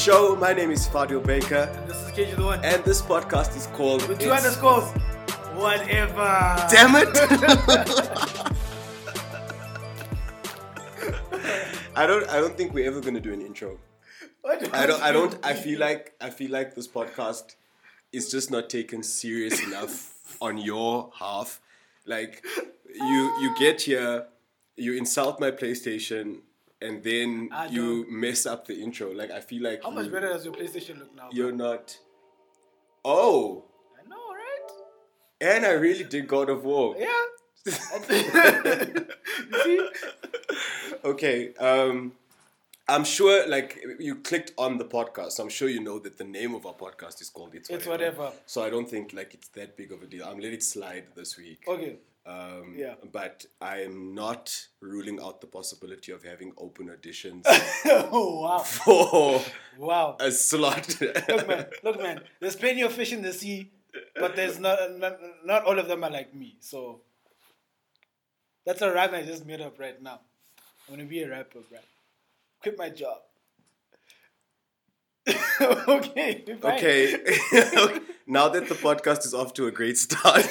show. My name is Fadio Baker. And this is KG the One. And this podcast is called... With 2 underscores. Whatever. Damn it! I don't think we're ever gonna do an intro. I feel like this podcast is just not taken serious enough on your half. Like you get here, you insult my PlayStation, and then you mess up the intro. Like I feel like how much better does your PlayStation look now? You're not. Oh. I know, right? And I really did God of War. Yeah. You see? Okay. I'm sure, like, you clicked on the podcast. So I'm sure you know that the name of our podcast is called It's Whatever. So I don't think, like, it's that big of a deal. I'm letting it slide this week. Okay. Yeah. But I'm not ruling out the possibility of having open auditions. Oh, wow. For a slot. Look, man. There's plenty of fish in the sea, but there's not all of them are like me. So that's a rhyme I just made up right now. I'm going to be a rapper, bro. Quit my job. Okay. Now that the podcast is off to a great start,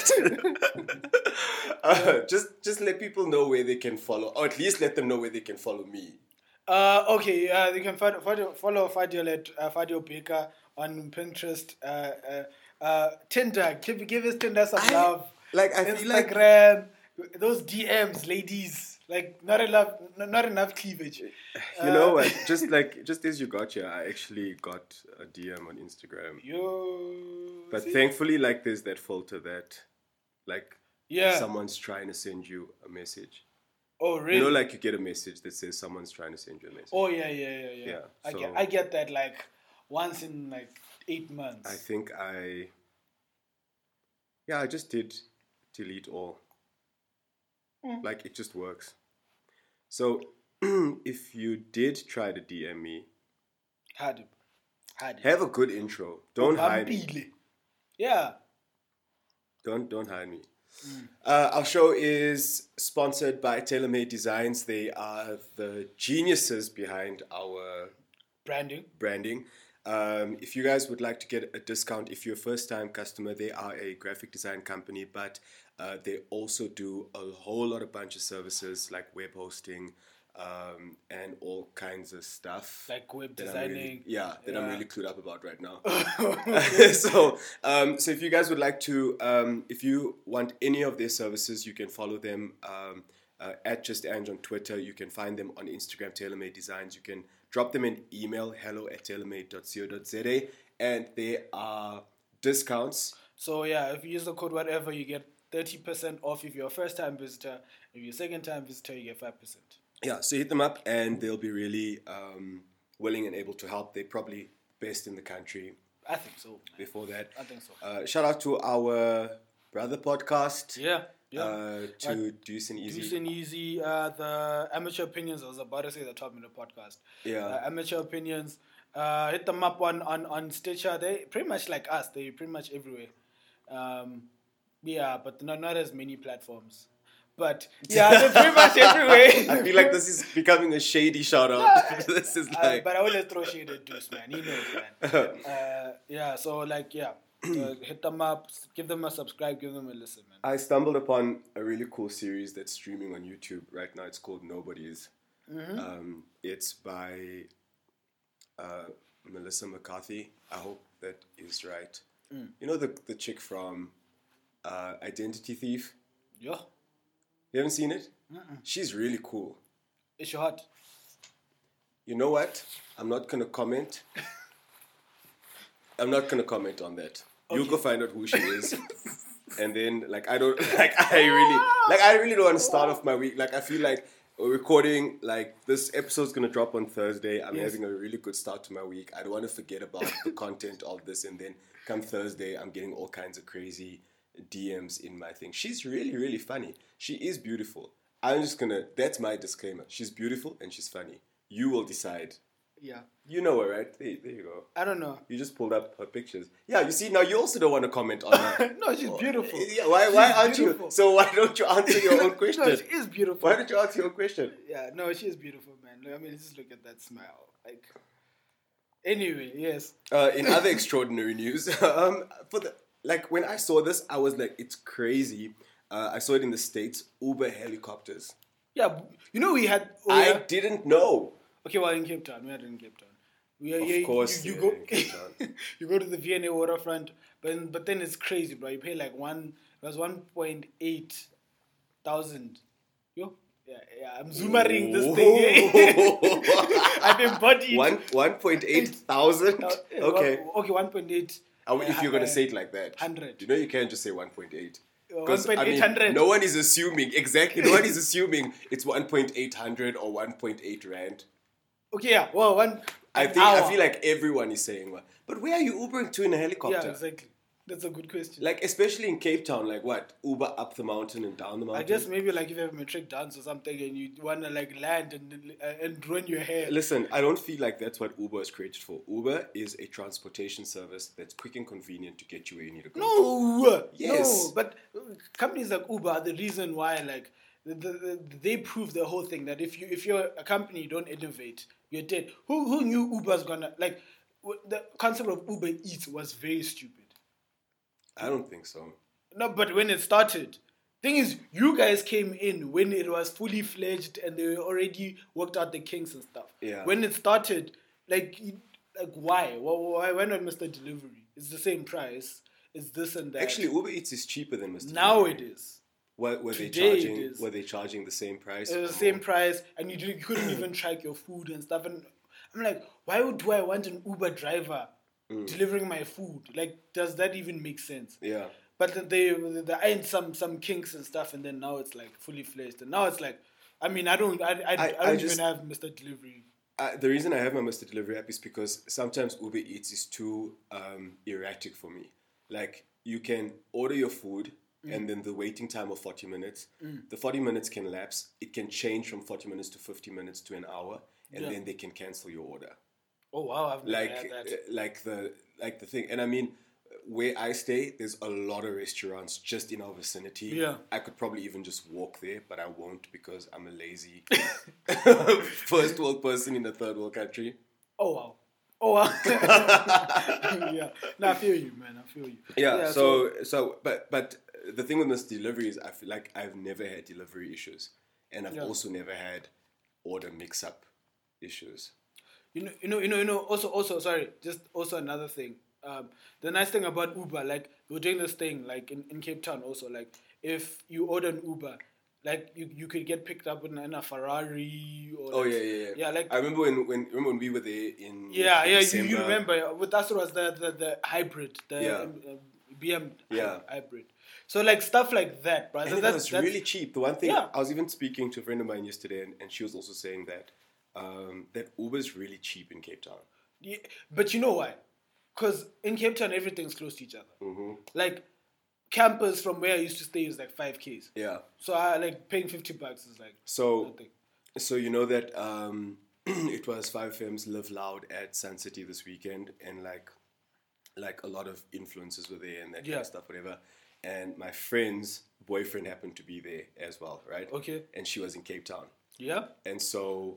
just let people know where they can follow, or at least let them know where they can follow me. They can follow Fadio at Fadio Baker on Pinterest, Tinder. Give us Tinder some love. Like I Instagram, those DMs, ladies. Like not enough cleavage. You know what? Just as you got here, I actually got a DM on Instagram. But thankfully, like there's that filter that, like, someone's trying to send you a message. Oh really? You know, like you get a message that says someone's trying to send you a message. Oh yeah. I get that like once in like 8 months. I think I just did delete all. Like it just works. So if you did try to DM me, have a good intro. Don't hide me. Yeah. Don't hide me. Our show is sponsored by TaylorMade Designs. They are the geniuses behind our branding. If you guys would like to get a discount, if you're a first-time customer, they are a graphic design company, but they also do a whole bunch of services like web hosting and all kinds of stuff. Like web designing. I'm really clued up about right now. So if you guys would like to, if you want any of their services, you can follow them at JustAnge on Twitter. You can find them on Instagram, TaylorMade Designs. You can drop them an email, hello@tailormade.co.za, and there are discounts. So if you use the code whatever, you get 30% off if you're a first-time visitor. If you're a second-time visitor, you get 5%. Yeah, so hit them up, and they'll be really willing and able to help. They're probably best in the country. I think so. Before that, I think so. Shout out to our brother podcast. Yeah. To Deuce and Easy. Deuce and Easy, the Amateur Opinions. I was about to say the top in the podcast. Yeah. Amateur Opinions. Hit them up on Stitcher. They pretty much like us. They're pretty much everywhere. But not as many platforms. But they're pretty much everywhere. I feel like this is becoming a shady shout out. This is like. But I always throw shade at Deuce, man. He knows, man. Hit them up, give them a subscribe, give them a listen, man. I stumbled upon a really cool series that's streaming on YouTube right now. It's called Nobody's. Mm-hmm. It's by Melissa McCarthy. I hope that is right. You know the chick from Identity Thief? Yeah. You haven't seen it? She's really cool. Is she hot? You know what? I'm not going to comment. I'm not going to comment on that. Okay. You go find out who she is. And then, I really don't want to start off my week. Like, I feel like we're recording, this episode's going to drop on Thursday. I'm having a really good start to my week. I don't want to forget about the content of this. And then come Thursday, I'm getting all kinds of crazy DMs in my thing. She's really, really funny. She is beautiful. I'm just going to, that's my disclaimer. She's beautiful and she's funny. You will decide. Yeah. You know her, right? There you go. I don't know. You just pulled up her pictures. Yeah, you see, now you also don't want to comment on her. No, she's beautiful. Yeah, why aren't you? So why don't you answer your own question? No, she is beautiful. Why don't you answer your own question? Yeah, no, she is beautiful, man. I mean, just look at that smile. Anyway, yes. In other extraordinary news, when I saw this, I was like, it's crazy. I saw it in the States. Uber helicopters. Yeah, we had. I didn't know. Okay, well, in Cape Town, we had it in Cape Town. Of course, you yeah, go. in Cape Town. You go to the V&A waterfront, but then it's crazy, bro. You pay like one. It was 1.8 thousand. Yo, yeah. I'm zoomering this thing. I've embodied 1.8 thousand. Okay. Okay, 1.8. If you're gonna say it like that, 100. You know, you can't just say 1.8. 1.800. No one is assuming exactly. No one is assuming it's 1.800 or 1.8 rand. Okay, yeah. Well, I feel like everyone is saying one. But where are you Ubering to in a helicopter? Yeah, exactly. That's a good question. Like, especially in Cape Town, like what? Uber up the mountain and down the mountain? I guess maybe like if you have a matric dance or something and you want to like land and run your hair. Listen, I don't feel like that's what Uber is created for. Uber is a transportation service that's quick and convenient to get you where you need to go. No! Yes. No, but companies like Uber are the reason why like they prove the whole thing that if you're a company, you don't innovate, you're dead. Who knew Uber's gonna like the concept of Uber Eats was very stupid. I don't think so. No, but when it started, thing is, you guys came in when it was fully fledged and they already worked out the kinks and stuff. Yeah. When it started, like why? Why not Mr. Delivery? It's the same price. It's this and that. Actually, Uber Eats is cheaper than Mr. Now Delivery. it is. Were Today it is. they charging the same price? It was the same price, and you couldn't even track your food and stuff. And I'm like, why do I want an Uber driver delivering my food? Like, does that even make sense? Yeah. But they ironed some kinks and stuff, and then now it's like fully fledged. And now it's like, I mean, I don't even have Mr. Delivery. The reason I have my Mr. Delivery app is because sometimes Uber Eats is too erratic for me. Like, you can order your food, and then the waiting time of 40 minutes. The 40 minutes can lapse. It can change from 40 minutes to 50 minutes to an hour, and then they can cancel your order. Oh wow, I've never had that. Like the thing. And I mean, where I stay, there's a lot of restaurants just in our vicinity. Yeah. I could probably even just walk there, but I won't because I'm a lazy first world person in a third world country. Oh wow. Yeah. No, I feel you, man. I feel you. Yeah. But the thing with this delivery is I feel like I've never had delivery issues, and I've also never had order mix-up issues. You know. Also, sorry. Just also another thing. The nice thing about Uber, like we're doing this thing, like in Cape Town, also like if you order an Uber, like you could get picked up in a Ferrari. Or Yeah. Yeah, like I remember when we were there in you remember with us it was the hybrid, the BM hybrid. So like stuff like that, bro. And that's really cheap. The one thing Yeah. I was even speaking to a friend of mine yesterday, and she was also saying that that Uber is really cheap in Cape Town. Yeah, but you know why? Because in Cape Town everything's close to each other. Mm-hmm. Like campus from where I used to stay is like 5Ks. Yeah. So I like paying $50 is like nothing. So you know that it was 5FM's Live Loud at Sun City this weekend, and like a lot of influencers were there and that kind of stuff, whatever. And my friend's boyfriend happened to be there as well, right? Okay. And she was in Cape Town. Yeah. And so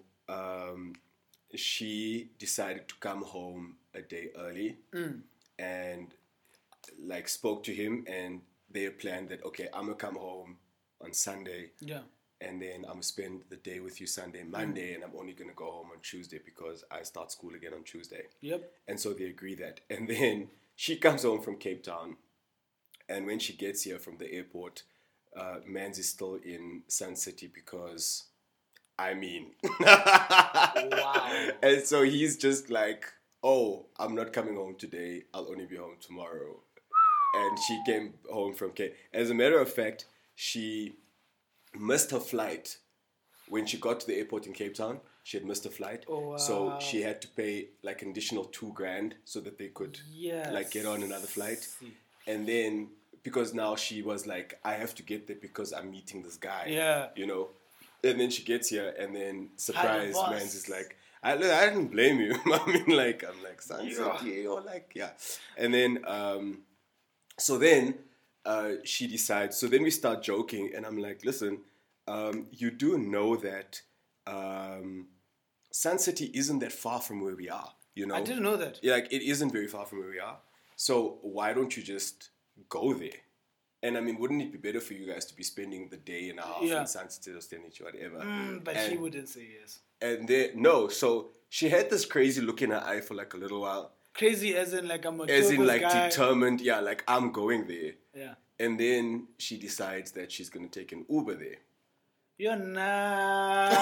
she decided to come home a day early and like spoke to him, and they planned that, okay, I'm gonna come home on Sunday. Yeah. And then I'm gonna spend the day with you Sunday, Monday, and I'm only gonna go home on Tuesday because I start school again on Tuesday. Yep. And so they agree that. And then she comes home from Cape Town, and when she gets here from the airport, Mans is still in Sun City because, I mean, Wow. And so he's just like, oh, I'm not coming home today. I'll only be home tomorrow. And she came home from Cape. As a matter of fact, she missed her flight when she got to the airport in Cape Town. She had missed a flight. Oh, wow. So she had to pay like an additional $2,000 so that they could like get on another flight. And then because now she was like, I have to get there because I'm meeting this guy. Yeah. You know? And then she gets here, and then surprise, Mans is like, I didn't blame you. I mean, like, I'm like, Sun City, or like, yeah. And then, so then she decides, so then we start joking, and I'm like, listen, you do know that Sun City isn't that far from where we are. You know, I didn't know that. Yeah, like it isn't very far from where we are. So why don't you just go there? And I mean, wouldn't it be better for you guys to be spending the day and a half in Sunset or Stenich or whatever? But she wouldn't say yes. And then no, so she had this crazy look in her eye for like a little while. Crazy as in like I'm a as in like guy. determined, yeah, like I'm going there. Yeah. And then she decides that she's gonna take an Uber there. You're not.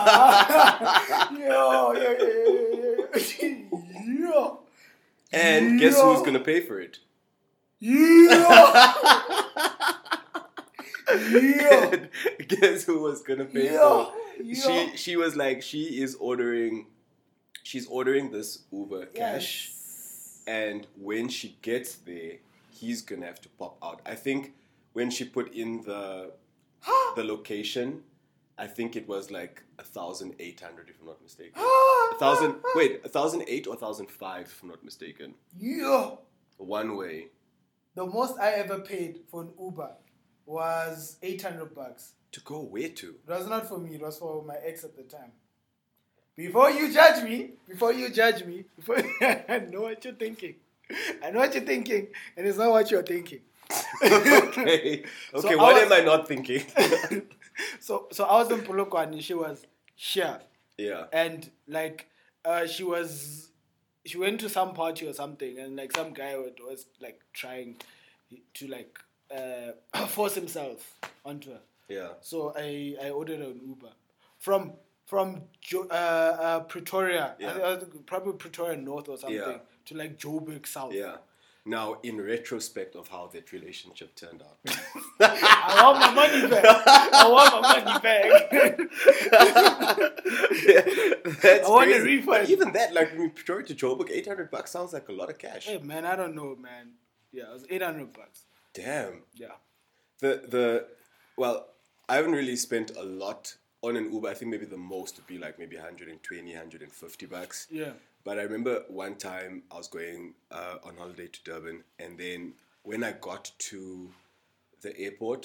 yo. And guess who's gonna pay for it? Guess who was gonna pay for it? She was like, she's ordering this Uber cash, and when she gets there, he's gonna have to pop out. I think when she put in the location, I think it was like 1,800 if I'm not mistaken. 1,008 or 1,005 if I'm not mistaken. Yeah. One way. The most I ever paid for an Uber was $800. To go where to? It was not for me. It was for my ex at the time. Before you judge me, I know what you're thinking. And it's not what you're thinking. Okay. So what am I not thinking? So I was in Polokwane and she was here. Yeah. And like she went to some party or something, and like some guy was like trying to like force himself onto her. Yeah. So I ordered an Uber from Pretoria, probably Pretoria North or something, to like Joburg South. Yeah. Now, in retrospect of how that relationship turned out, I want my money back. I want a refund. But even that, like, from Pretoria to Joburg, $800 sounds like a lot of cash. Hey man, I don't know, man. Yeah, it was $800. Damn. Yeah. Well, I haven't really spent a lot on an Uber. I think maybe the most would be like maybe $120, $150. Yeah. But I remember one time I was going on holiday to Durban, and then when I got to the airport,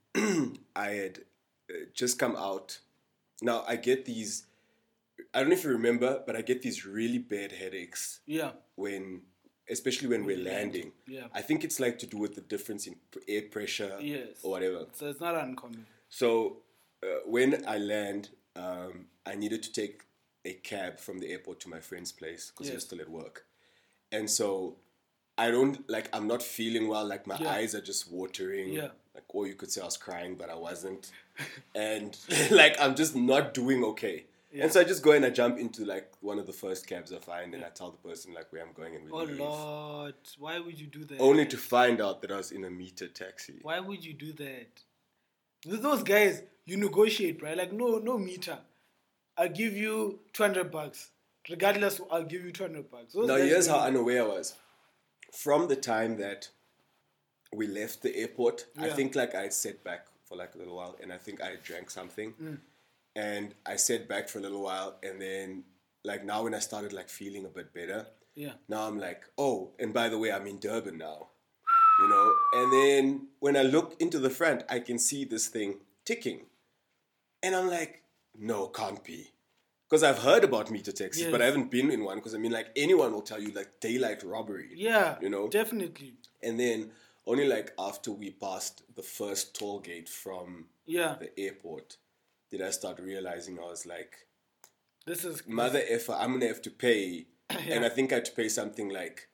I had just come out. Now I get these, I don't know if you remember, but I get these really bad headaches. Yeah. Especially when we're landing. Yeah. I think it's like to do with the difference in air pressure or whatever. So it's not uncommon. So when I land, I needed to take a cab from the airport to my friend's place because he was still at work. And so I'm not feeling well, like my eyes are just watering. Yeah. Like, or you could say I was crying, but I wasn't. And like, I'm just not doing okay. Yeah. And so I just go and I jump into like one of the first cabs I find, and I tell the person like where I'm going and we leave. Lord, why would you do that? Only to find out that I was in a metered taxi. Why would you do that? With those guys, you negotiate, right? Like no meter. I'll give you $200. Regardless, I'll give you $200. Now here's how unaware I was. From the time that we left the airport, I think like I sat back for like a little while, and I think I drank something. And I sat back for a little while, and then like now when I started like feeling a bit better, now I'm like, oh, and by the way, I'm in Durban now, you know. And then when I look into the front, I can see this thing ticking, and I'm like, no, can't be, because I've heard about meter taxis, but I haven't been in one. Because I mean, like anyone will tell you like daylight robbery, you know, definitely. And then only like after we passed the first toll gate from the airport, did I start realizing I was like, this is mother effer, I'm going to have to pay. And I think I had to pay something like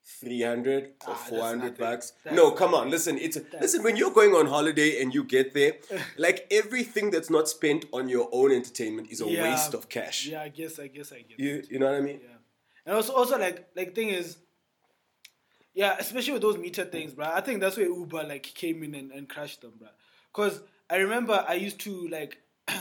$300 or $400. No, come on, listen, when you're going on holiday and you get there, like everything that's not spent on your own entertainment is a waste of cash. Yeah, I guess I get you know what I mean? Yeah. And also like thing is, especially with those meter things, bro. I think that's where Uber like came in and crashed them, bro. Because I remember I used to like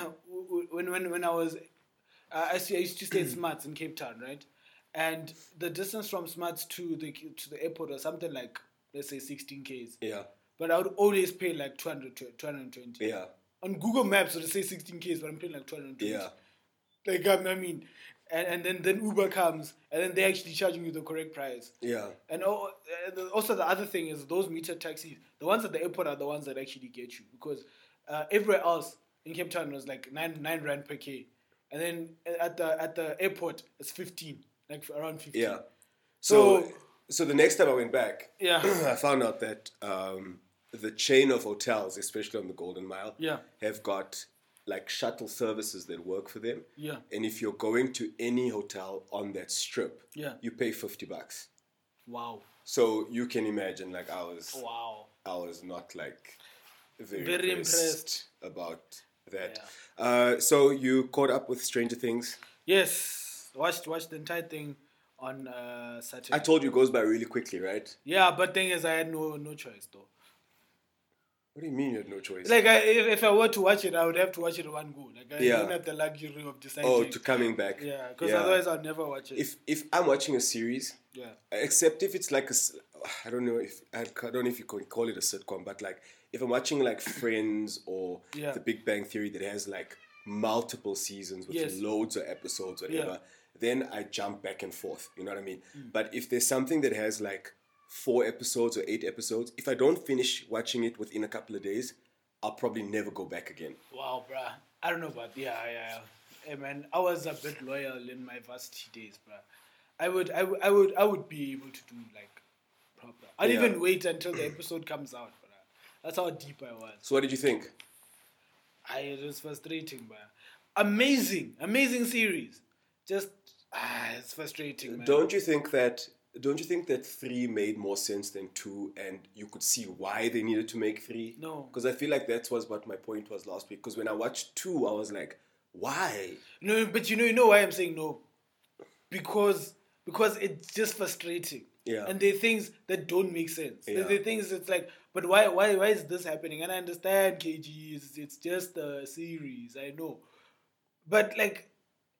when I was I used to stay at Smarts in Cape Town, right? And the distance from Smarts to the airport was something like, let's say 16 Ks. Yeah. But I would always pay like 220. Yeah. On Google Maps, it would say 16 Ks, but I'm paying like 220. Yeah. Like I mean, and then Uber comes, and then they're actually charging you the correct price. Yeah. And also the other thing is those meter taxis, the ones at the airport are the ones that actually get you, because everywhere else in Cape Town was like 9 rand per K, and then at the airport it's 15. like around 15. Yeah. So the next time I went back, Yeah. I found out that the chain of hotels, especially on the Golden Mile, Yeah. have got like shuttle services that work for them. Yeah. And if you're going to any hotel on that strip, Yeah. you pay $50. Wow. So you can imagine, like I was not like very impressed about that. So you caught up with Stranger Things. Yes. Watched the entire thing on Saturday. I told you it goes by really quickly, right? Yeah, but thing is, I had no choice though. What do you mean you had no choice? Like, if I were to watch it, I would have to watch it in one go. Like, I don't have the luxury of deciding. Oh, to coming back. Yeah, because otherwise I'll never watch it. If I'm watching a series, except if it's like I don't know if you can call it a sitcom, but like if I'm watching like Friends or The Big Bang Theory that has like multiple seasons with loads of episodes, whatever, then I jump back and forth. You know what I mean? But if there's something that has like 4 episodes or 8 episodes, if I don't finish watching it within a couple of days, I'll probably never go back again. Wow, bruh. I don't know about Hey man, I was a bit loyal in my varsity days, bruh. I would be able to do like proper. I'd even wait until the episode comes out, bruh. That's how deep I was. So what did you think? It was frustrating, bruh. Amazing series. Just it's frustrating, man. Don't you think that 3 made more sense than 2, and you could see why they needed to make 3? No. Because I feel like that was what my point was last week. Because when I watched 2, I was like, why? No, but you know why I'm saying no? Because it's just frustrating. Yeah. And there are things that don't make sense. Yeah. There are things that's like, but why is this happening? And I understand KG, it's just a series, I know. But like,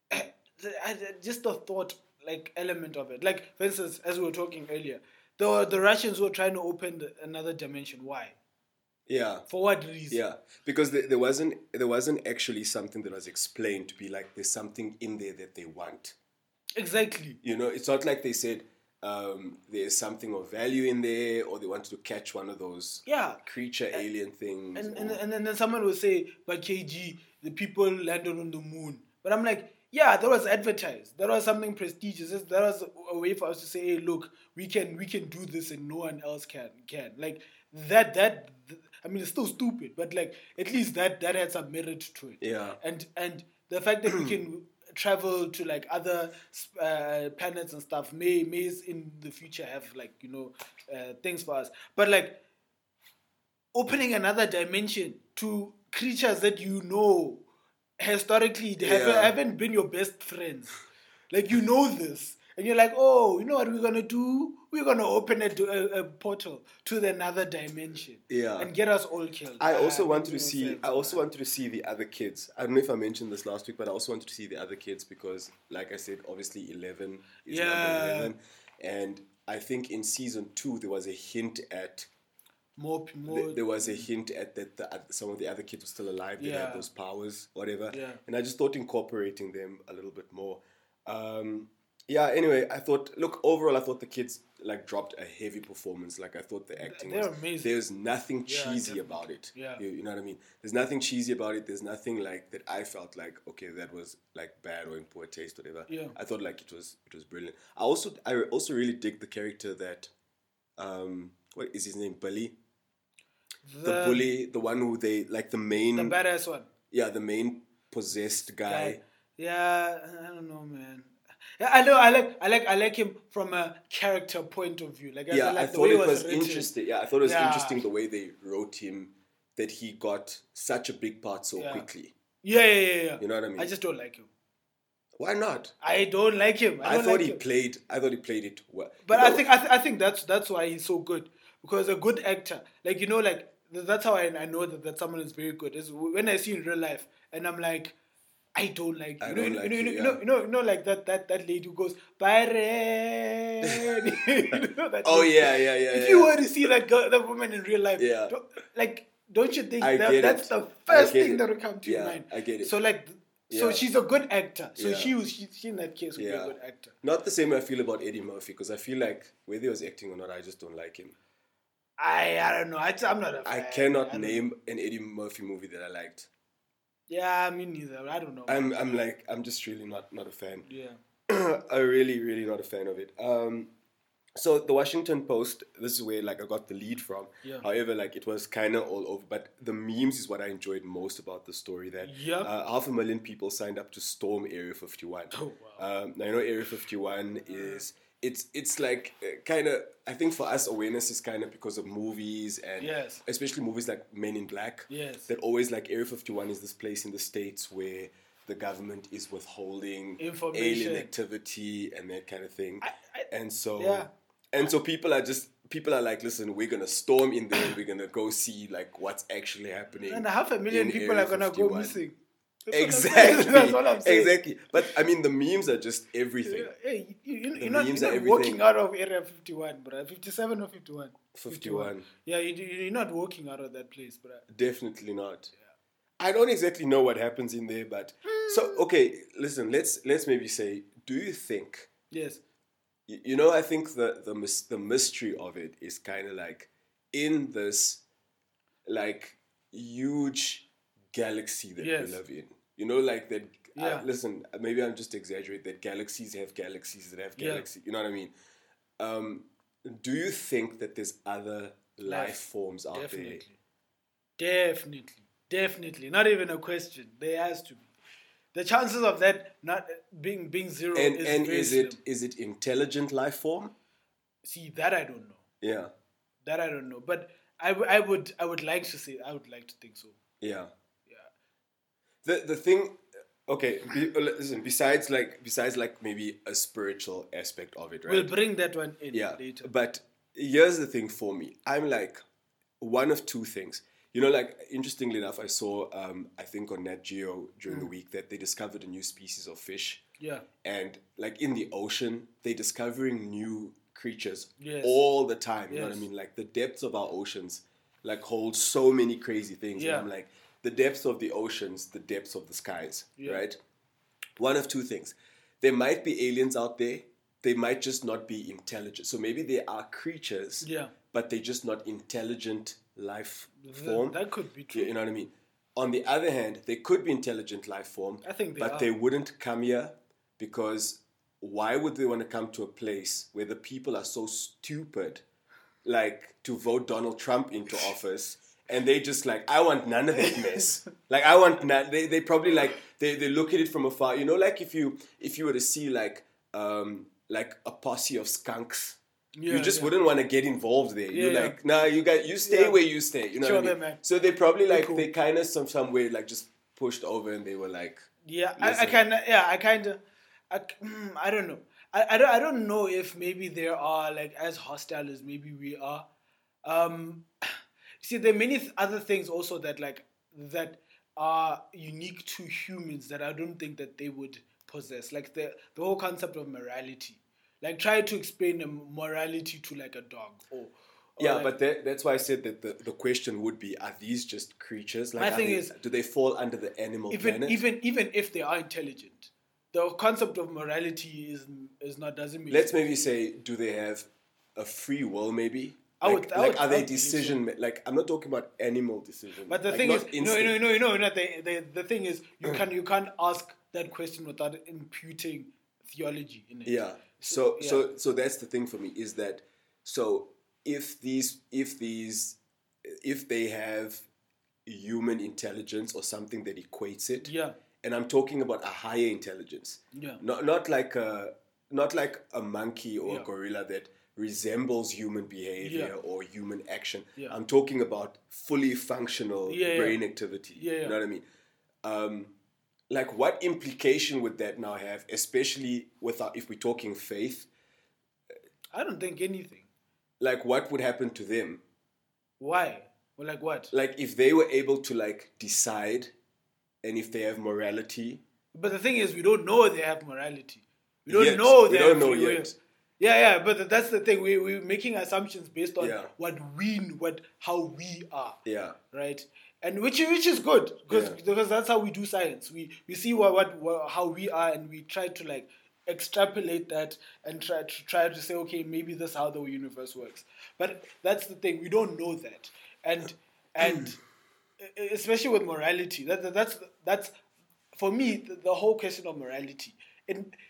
just the thought like element of it. Like, for instance, as we were talking earlier, the Russians were trying to open another dimension. Why? Yeah. For what reason? Yeah. Because there wasn't actually something that was explained to be like there's something in there that they want. Exactly. You know, it's not like they said there's something of value in there, or they wanted to catch one of those creature alien things. And then someone will say, but KG, the people landed on the moon. But I'm like, yeah, that was advertised. That was something prestigious. That was a way for us to say, hey, look, we can do this and no one else can. Like that I mean, it's still stupid, but like at least that had some merit to it. Yeah. And the fact that we can travel to like other planets and stuff may in the future have like, you know, things for us. But like opening another dimension to creatures that you know historically haven't been your best friends. Like, you know this. And you're like, oh, you know what we're going to do? We're going to open a portal to another dimension. Yeah. And get us all killed. I also wanted to see the other kids. I don't know if I mentioned this last week, but I also wanted to see the other kids because, like I said, obviously 11 is number 11. And I think in season 2, there was a hint at more. There was a hint at that some of the other kids were still alive. They had those powers, whatever. Yeah. And I just thought incorporating them a little bit more. Anyway, I thought, overall, I thought the kids like dropped a heavy performance. Like I thought the acting was amazing. There's nothing cheesy about it. Yeah. You know what I mean? There's nothing cheesy about it. There's nothing like that I felt like, okay, that was like bad or in poor taste, whatever. Yeah. I thought like it was brilliant. I also really dig the character that what is his name? Billy? The bully, the one who they like the badass one. Yeah, the main possessed guy. Yeah, I don't know, man. Yeah, I know. I like him from a character point of view. Like, I thought it was interesting. Yeah, I thought it was interesting the way they wrote him, that he got such a big part so quickly. Yeah. You know what I mean? I just don't like him. Why not? I don't like him. I thought he played it well. But I think that's why he's so good, because a good actor, like, you know, like that's how I know that someone is very good. Is when I see in real life and I'm like, I don't like you. You know, like that lady who goes, Byron. Oh, yeah. If you were to see that woman in real life, don't you think that's the first thing that would come to your mind? I get it. So like, so she's a good actor. So she in that case would be a good actor. Not the same way I feel about Eddie Murphy, because I feel like whether he was acting or not, I just don't like him. I don't know. I'm not a fan. I cannot name an Eddie Murphy movie that I liked. Yeah, me neither. I don't know. I'm just really not a fan. Yeah. I'm really, really not a fan of it. So the Washington Post, this is where like I got the lead from. Yeah. However, like it was kind of all over. But the memes is what I enjoyed most about the story. That Yep. 500,000 people signed up to storm Area 51. Oh, wow. Now, you know Area 51 is it's like kind of, I think for us awareness is kind of because of movies and Yes. especially movies like Men in Black. Yes. That always like Area 51 is this place in the States where the government is withholding Information. alien activity and that kind of thing. And so Yeah. and so people are like, listen, we're gonna storm in there and we're gonna go see like what's actually happening. And 500,000 in people Area are gonna 51. go missing. Exactly. That's all I'm saying. Exactly. But I mean, the memes are just everything. Hey, you're The not memes are everything. walking out of Area 51, bro. 57 or 51? 51. Yeah, you're not walking out of that place, bro. Definitely not. I don't exactly know what happens in there, but so okay. Listen, let's maybe say, do you think? Yes. You know, I think the mystery of it is kind of like in this like huge galaxy that Yes. we live in. You know, like that. Yeah. Listen, maybe I'm just exaggerating. That galaxies have galaxies that have Yeah. galaxies. You know what I mean? Do you think that there's other life forms out Definitely. Definitely. Not even a question. There has to be. The chances of that not being zero there? is And very is it intelligent life form? See, that I don't know. Yeah. That I don't know. But I would like to say, I would like to think so. Yeah. Yeah. The thing, okay. Listen. Besides like maybe a spiritual aspect of it, right? We'll bring that one in Yeah. later. But here's the thing for me. I'm like one of two things. You know, like interestingly enough, I saw I think on Nat Geo during the week that they discovered a new species of fish. Yeah. And like in the ocean, they're discovering new creatures Yes. all the time. You know what I Yes. mean? Like the depths of our oceans like hold so many crazy things. Yeah. And I'm like, the depths of the oceans, the depths of the skies, Yeah. right? One of two things. There might be aliens out there. They might just not be intelligent. So maybe there are creatures, Yeah. but they're just not intelligent life form. That could be true. You know what I mean? On the other hand, they could be intelligent life form, I think they but are. they wouldn't come here because why would they want to come to a place where the people are so stupid, like to vote Donald Trump into office, and they just like, I want none of that mess. Like I want none. They probably like they look at it from afar. You know, like if you were to see like a posse of skunks. Yeah, You just yeah. wouldn't want to get involved there. You're Yeah, like, nah, you stay Yeah. where you stay. You know Sure what I mean? them, man. So they probably like cool. they kind of some way like just pushed over and they were like, Yeah, Listen. I don't know. I don't know if maybe there are like as hostile as maybe we are. See, there are many other things also that are unique to humans that I don't think that they would possess. Like the whole concept of morality. Like try to explain a morality to like a dog or yeah, like, but that's why I said that the question would be: are these just creatures? Like, My thing is, do they fall under the animal planet? even if they are intelligent, the concept of morality is not doesn't mean. Let's maybe say, do they have a free will? Maybe. I Like, would are they believe decision? Like, I'm not talking about animal decision. But the like, thing not is, instinct. the thing is, you can't ask that question without imputing theology in it. Yeah. So that's the thing for me is that so if they have human intelligence or something that equates it, Yeah. and I'm talking about a higher intelligence, Yeah. not like a monkey or Yeah. a gorilla that resembles human behavior Yeah. or human action. Yeah. I'm talking about fully functional Yeah, yeah. brain activity. Yeah, yeah. You know what I mean? Like, what implication would that now have, especially if we're talking faith? I don't think anything. Like, what would happen to them? Why? Well, like what? Like, if they were able to, like, decide, and if they have morality. But the thing is, we don't know they have morality. We don't Yet. know We they don't have know free will. yet. Yeah, but that's the thing. We're making assumptions based on Yeah. how we are. Yeah. Right, and which is good Yeah. because that's how we do science. We see how we are, and we try to like extrapolate that and try to say, okay, maybe that's how the universe works. But that's the thing, we don't know that, and especially with morality, that's for me the whole question of morality.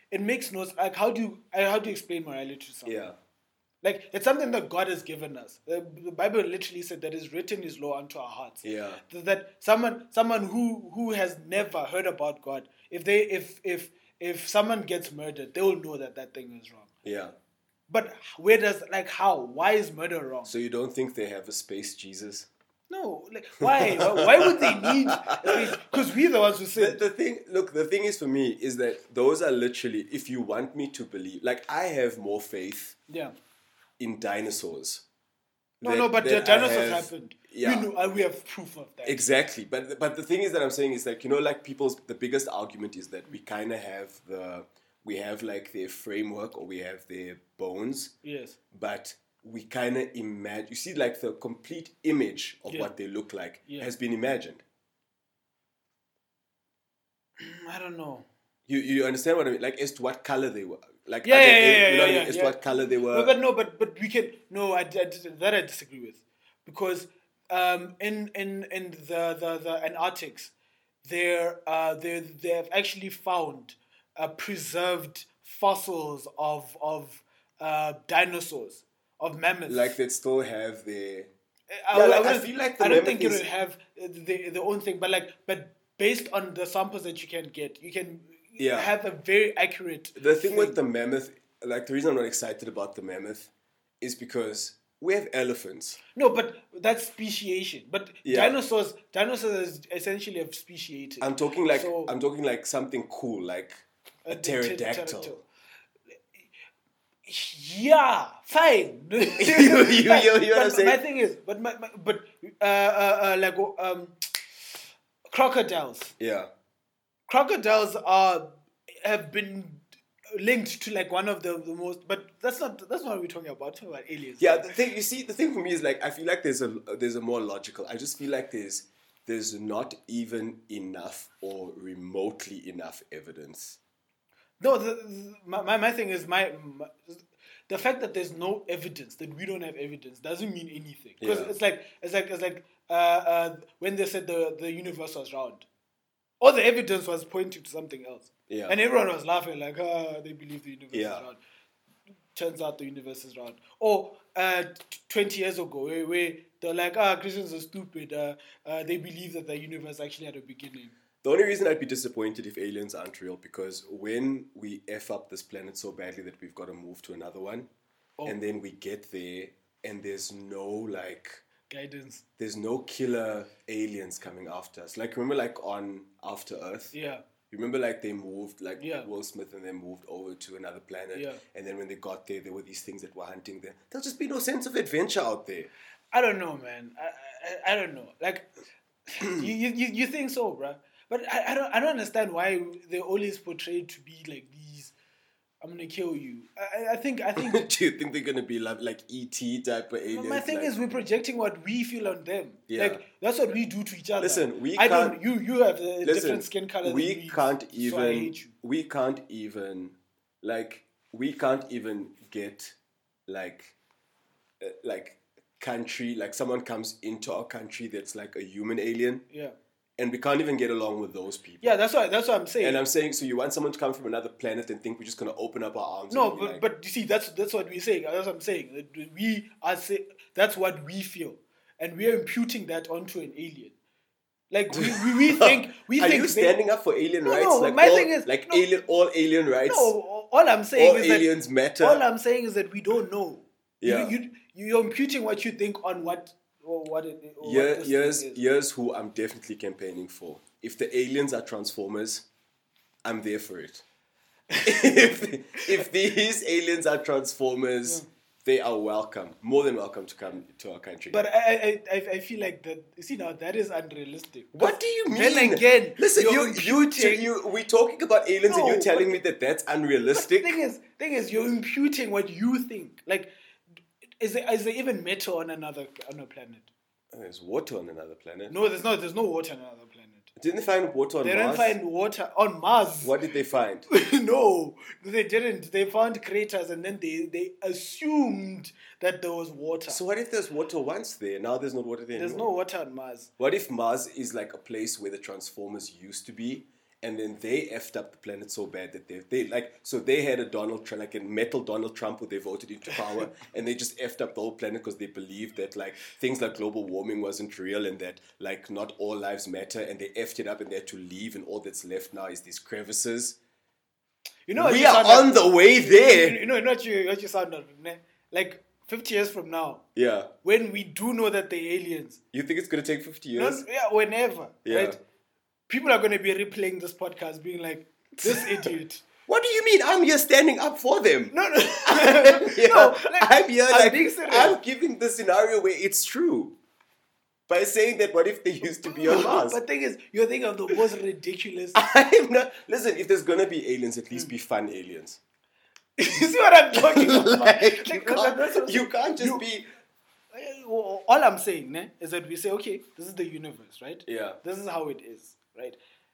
it makes no like how do you explain morality to someone? Yeah. Like it's something that God has given us. The Bible literally said that is written His law unto our hearts. Yeah. That someone who has never heard about God, if someone gets murdered, they will know that thing is wrong. Yeah. But how? Why is murder wrong? So you don't think they have a space Jesus? No, like why? Why would they need? Because we're the ones who said. The thing is for me is that those are literally, if you want me to believe, like I have more faith Yeah. in dinosaurs. But the dinosaurs happened. Yeah. We have proof of that. Exactly. But the thing is that I'm saying is like, like the biggest argument is that we kind of have like their framework or we have their bones. Yes. But we kind of imagine, you see like the complete image of what they look like has been imagined. I don't know. You understand what I mean? Like as to what color they were. Like as to what color they were. But we can I disagree with, because in the Antarctics they have actually found preserved fossils of dinosaurs, of mammoths. Like they still have their. I feel like I don't think it would have their own thing, but based on the samples that you can get, you can have a very accurate. The thing with the mammoth, like the reason I'm not excited about the mammoth, is because we have elephants. No, but that's speciation. But dinosaurs essentially have speciated. I'm talking like something cool, like a pterodactyl. Yeah, fine. you know what I'm saying? My thing is, crocodiles. Yeah. Crocodiles have been linked to like one of the most, but that's not what we're talking about. We're talking about aliens. Yeah, the thing for me is like I feel like there's a more logical. I just feel like there's not even enough or remotely enough evidence. No, my thing is the fact that there's no evidence, that we don't have evidence, doesn't mean anything. Because it's like when they said the universe was round, all the evidence was pointing to something else. Yeah. And everyone was laughing like, they believe the universe is round. Turns out the universe is round. Or 20 years ago, where they're like, Christians are stupid. They believe that the universe actually had a beginning. The only reason I'd be disappointed if aliens aren't real, because when we F up this planet so badly that we've got to move to another one, and then we get there and there's no like guidance. There's no killer aliens coming after us. Like remember like on After Earth? Yeah. You remember like they moved, like Will Smith and they moved over to another planet. Yeah. And then when they got there were these things that were hunting them. There'll just be no sense of adventure out there. I don't know, man. I don't know. Like you think so, bruh. But I don't understand why they're always portrayed to be like these. I'm gonna kill you. I think. Do you think they're gonna be like E.T. type of aliens? My thing is, we're projecting what we feel on them. Yeah. Like that's what we do to each other. Listen, You have a different skin color. We can't even get like country, like someone comes into our country that's like a human alien. Yeah. And we can't even get along with those people. Yeah, that's what I'm saying. And I'm saying, so you want someone to come from another planet and think we're just going to open up our arms? No, but you see, that's what we're saying. That's what I'm saying. That's what we feel, and we are imputing that onto an alien. Like we think. Are you standing up for alien rights? No, like my thing is all alien rights. No, all I'm saying is aliens that matter. All I'm saying is that we don't know. Yeah. You're imputing what you think on what. Here's who I'm definitely campaigning for. If the aliens are Transformers, I'm there for it. if these aliens are Transformers, they are welcome, more than welcome to come to our country. But I feel like that. See now, that is unrealistic. What do you mean? Then again, listen, we're talking about aliens, and you're telling me that that's unrealistic. The thing is, you're imputing what you think. Like, is there even matter on a planet? There's water on another planet. No, there's no water on another planet. Didn't they find water on Mars? They didn't find water on Mars. What did they find? No, they didn't. They found craters and then they assumed that there was water. So what if there's water once there? Now there's no water there anymore? There's no water on Mars. What if Mars is like a place where the Transformers used to be, and then they effed up the planet so bad that they had a Donald Trump, like a metal Donald Trump, who they voted into power, and they just effed up the whole planet because they believed that like things like global warming wasn't real and that like not all lives matter, and they effed it up and they had to leave, and all that's left now is these crevices. You know, we are on the way there. You know what you sound like 50 years from now. Yeah. When we do know that they're aliens. You think it's gonna take 50 years? Whenever. Yeah. Right? People are gonna be replaying this podcast, being like, "This idiot." What do you mean? I'm here standing up for them. No. I'm here being serious. I'm giving the scenario where it's true. By saying that, what if they used to be on Mars? But the thing is, you're thinking of the most ridiculous. I'm not. Listen, if there's gonna be aliens, at least be fun aliens. You see what I'm talking about? You can't just be. All I'm saying is that we say, okay, this is the universe, right? Yeah. This is how it is, right?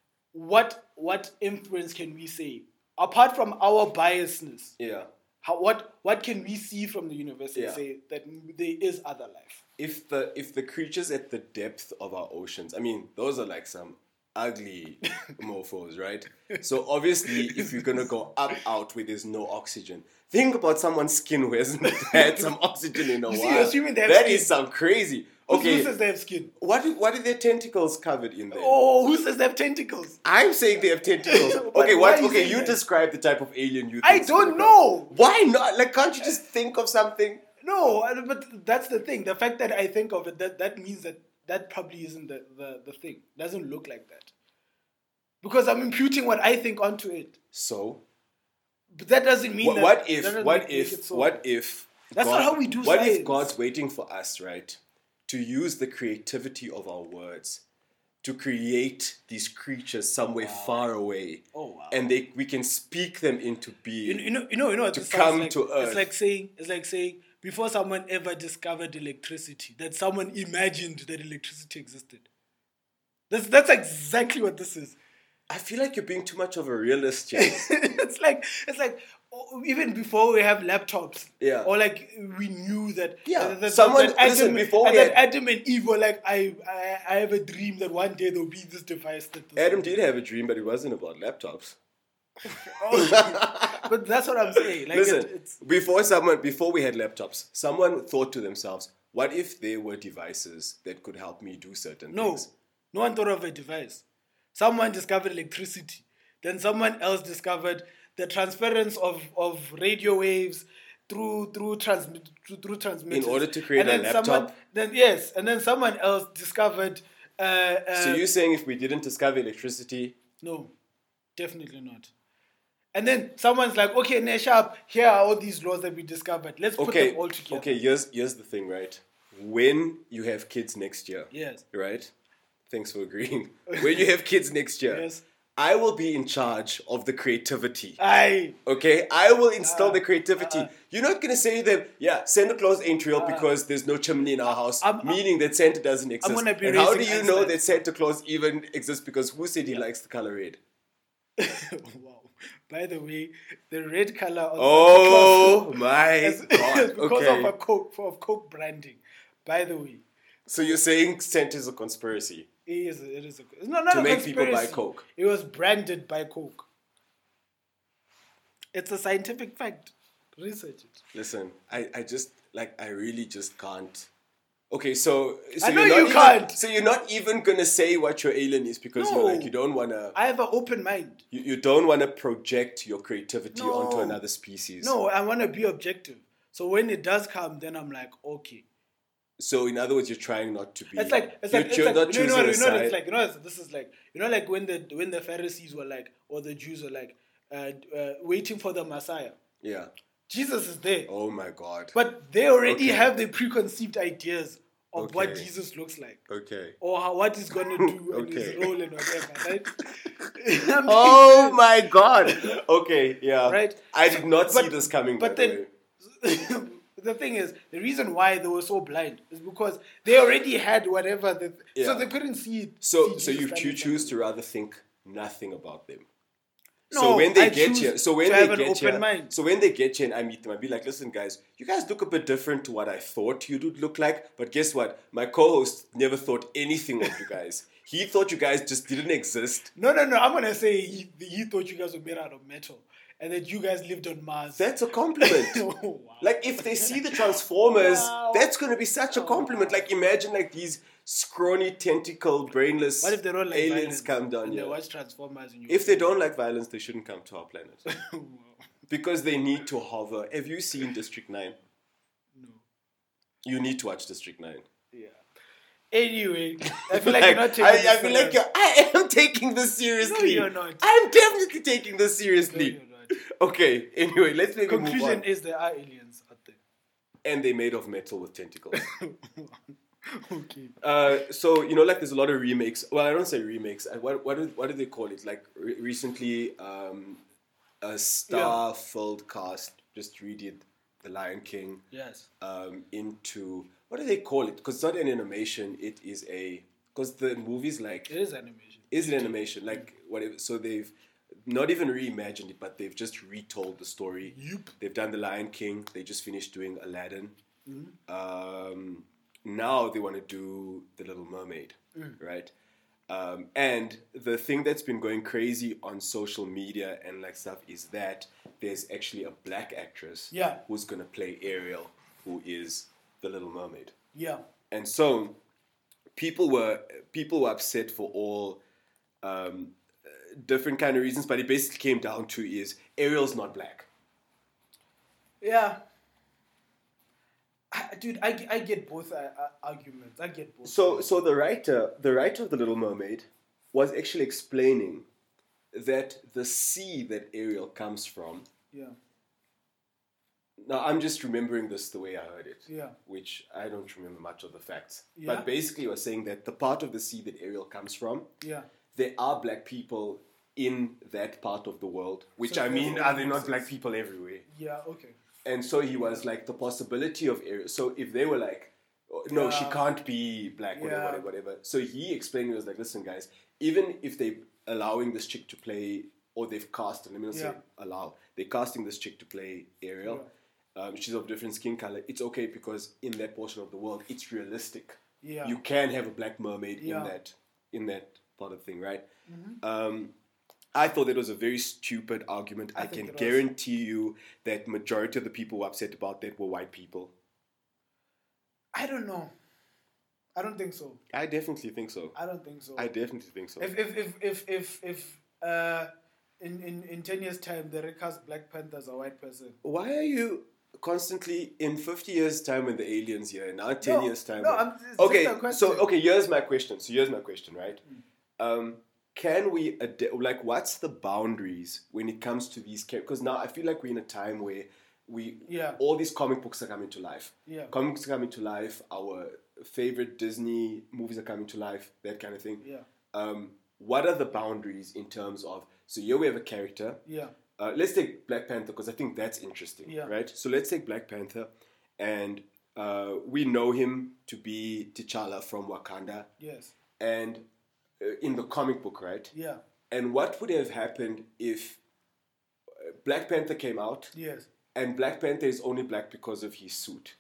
What influence can we say apart from our biasness? Yeah. What can we see from the universe and Yeah. say that there is other life? If the creatures at the depth of our oceans, I mean, those are like some ugly mofos, right? So obviously, if you're gonna go out where there's no oxygen, think about someone's skin who hasn't had some oxygen in a while. You're assuming they have That skin. is some crazy. Who Okay, says they have skin? what are their tentacles covered in there? Oh, who says they have tentacles? I'm saying they have tentacles. But Okay, why what? are you Okay, saying you that? describe the type of alien you. I think's don't gonna know. come. Why not? Like, can't you just think of something? No, but that's the thing. The fact that I think of it, that means that probably isn't the thing. Doesn't look like that. Because I'm imputing what I think onto it. So, But that doesn't mean what that. if? that doesn't What make if? it so. What if? That's not how we do What science. if God's waiting for us, right, to use the creativity of our words to create these creatures somewhere far away, and we can speak them into being. You know what to this sounds come like? to Earth. It's like saying before someone ever discovered electricity, that someone imagined that electricity existed. That's exactly what this is. I feel like you're being too much of a realist, James. it's like even before we have laptops, Yeah. or like we knew that. Before we had Adam and Eve were like, I have a dream that one day there'll be this device that. Adam did have a dream, but it wasn't about laptops. But that's what I'm saying. Like, Listen, before we had laptops, someone thought to themselves, what if there were devices that could help me do certain things? No one thought of a device. Someone discovered electricity. Then someone else discovered the transference of radio waves through transmitters. In order to create a laptop? And then someone else discovered... so you're saying if we didn't discover electricity... No, definitely not. And then someone's like, okay, Neshab, here are all these laws that we discovered. Let's put them all together. Okay, here's the thing, right? When you have kids next year... Yes. Right? Thanks for agreeing. When you have kids next year... Yes. I will be in charge of the creativity. Aye. Okay? I will install the creativity. You're not going to say to them, yeah, Santa Claus ain't real because there's no chimney in our house, meaning that Santa doesn't exist. I'm gonna be and how do raising you know Einstein. that Santa Claus even exists? Because who said he likes the color red? Wow. By the way, the red color on Oh Santa Claus my is God. because Okay. of Coke branding. By the way. So you're saying Santa's a conspiracy? It is it's not To a make people buy conspiracy. Coke. It was branded by Coke. It's a scientific fact. Research it. Listen, I really just can't. Okay, so I know you're you not can't. So you're not even gonna say what your alien is because No. you don't wanna. I have an open mind. You don't wanna project your creativity No. onto another species. No, I want to be objective. So when it does come, then I'm like, okay. So in other words, you're trying not to be. It's like you're not choosing a side. it's like this is like like when the Pharisees were like, or the Jews were like, waiting for the Messiah. Yeah. Jesus is there, Oh my God. but they already Okay. have the preconceived ideas of what Okay. Jesus looks like, Okay. or what he's gonna do and his Okay. role and whatever, right? Oh my God. Okay. Yeah. Right. I did not see But- this coming. but by the then- way. The thing is, the reason why they were so blind is because they already had whatever, Yeah. so they couldn't see it. So see Jesus you standing choose there. to rather think nothing about them. No, So when they I get choose here, so when to they have an get open here, mind. so when they get here and I meet them, I'd be like, listen, guys, you guys look a bit different to what I thought you'd look like. But guess what? My co-host never thought anything of you guys. He thought you guys just didn't exist. No. I'm gonna say he thought you guys were made out of metal, and that you guys lived on Mars. That's a compliment. Wow. Like, if they see the Transformers, Wow. that's going to be such a compliment. Wow. Like, imagine, like, these scrawny, tentacle, brainless What if they don't like aliens violence come down and here? they watch Transformers and you If they don't like violence, they shouldn't come to our planet. Wow. Because they need to hover. Have you seen District 9? No. You need to watch District 9. Yeah. Anyway, I feel like Like, you're not taking I this feel like serious. I am taking this seriously. No, you're not. I'm definitely taking this No, seriously. you're not. Okay, anyway, let's maybe move Conclusion on. is there are aliens out there. And they're made of metal with tentacles. Okay. So, you know, like, there's a lot of remakes. Well, I don't say remakes. What do they call it? Like, recently, a star-filled cast just redid The Lion King Yes. into... What do they call it? Because it's not an animation. It is a... Because the movie's like... It is animation. Is it animation? Like, whatever. So they've not even reimagined it, but they've just retold the story. Yup. They've done The Lion King. They just finished doing Aladdin. Now they want to do The Little Mermaid, right? And the thing that's been going crazy on social media and like stuff is that there's actually a black actress Yeah. who's going to play Ariel, who is The Little Mermaid. Yeah. And so people were upset for all different kind of reasons, but it basically came down to is Ariel's not black. Yeah. Dude, I get both arguments. I get both. So the writer of The Little Mermaid was actually explaining that the sea that Ariel comes from. Yeah. Now I'm just remembering this the way I heard it. Yeah. Which I don't remember much of the facts. Yeah. But basically he was saying that the part of the sea that Ariel comes from, Yeah. there are black people in that part of the world. Which So I mean, therefore are it there makes not black sense. people everywhere? Yeah. Okay. And so he was like, the possibility of Ariel. So if they were like, oh, no, she Yeah. can't be black, Yeah. whatever. So he explained, he was like, listen, guys, even if they allowing this chick to play, or they've cast, let me not say allow, they're casting this chick to play Ariel. She's of different skin color. It's okay because in that portion of the world, it's realistic. Yeah. You can have a black mermaid Yeah. in that part of the thing, right? I thought that was a very stupid argument. I think can it was. guarantee you that majority of the people who were upset about that were white people. I don't know. I don't think so. I definitely think so. I don't think so. I definitely think so. If in 10 years time they recast Black Panther as a white person. Why are you constantly in 50 years time when the aliens here, now 10 years time? It's okay, just a question. so okay, here's my question. Right? Can we like, what's the boundaries when it comes to these characters? Because now I feel like we're in a time where all these comic books are coming to life. Yeah. Comics are coming to life. Our favorite Disney movies are coming to life. That kind of thing. Yeah. What are the boundaries in terms of? So here we have a character. Yeah. Let's take Black Panther because I think that's interesting. Yeah. Right. So let's take Black Panther, and we know him to be T'Challa from Wakanda. Yes. And in the comic book, right? Yeah. And what would have happened if Black Panther came out? Yes. And Black Panther is only black because of his suit.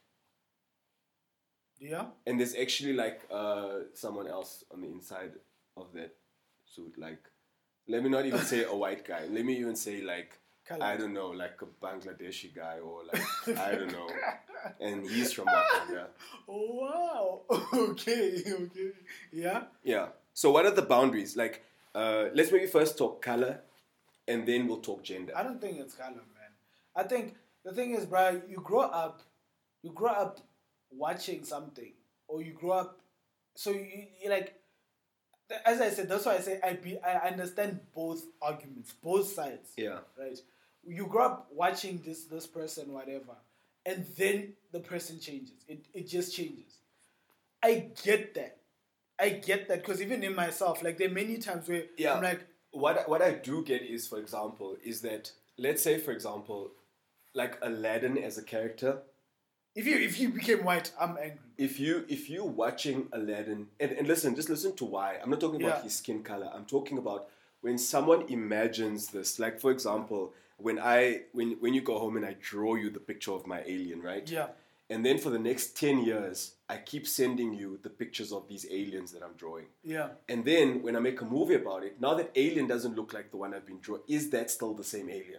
Yeah. And there's actually like someone else on the inside of that suit. Like, let me not even say a white guy. Let me even say like, Colored. I don't know, like a Bangladeshi guy or like, I don't know. And he's from Wakanda. Oh, wow. Okay. Yeah. Yeah. So what are the boundaries? Like, let's maybe first talk color and then we'll talk gender. I don't think it's color, man. I think the thing is, bro, you grow up watching something, or you grow up, so you like, as I said, that's why I say I understand both arguments, both sides. Yeah. Right. You grow up watching this person, whatever, and then the person changes. It just changes. I get that because even in myself, like there are many times where I'm like, what I do get is, for example, is that let's say, for example, like Aladdin as a character. if you became white, I'm angry. If you watching Aladdin and listen, just listen to why. I'm not talking about his skin color. I'm talking about when someone imagines this. Like, for example, when you go home and I draw you the picture of my alien, right? Yeah. and then for the next 10 years, I keep sending you the pictures of these aliens that I'm drawing. Yeah. And then when I make a movie about it, now that alien doesn't look like the one I've been drawing, is that still the same alien?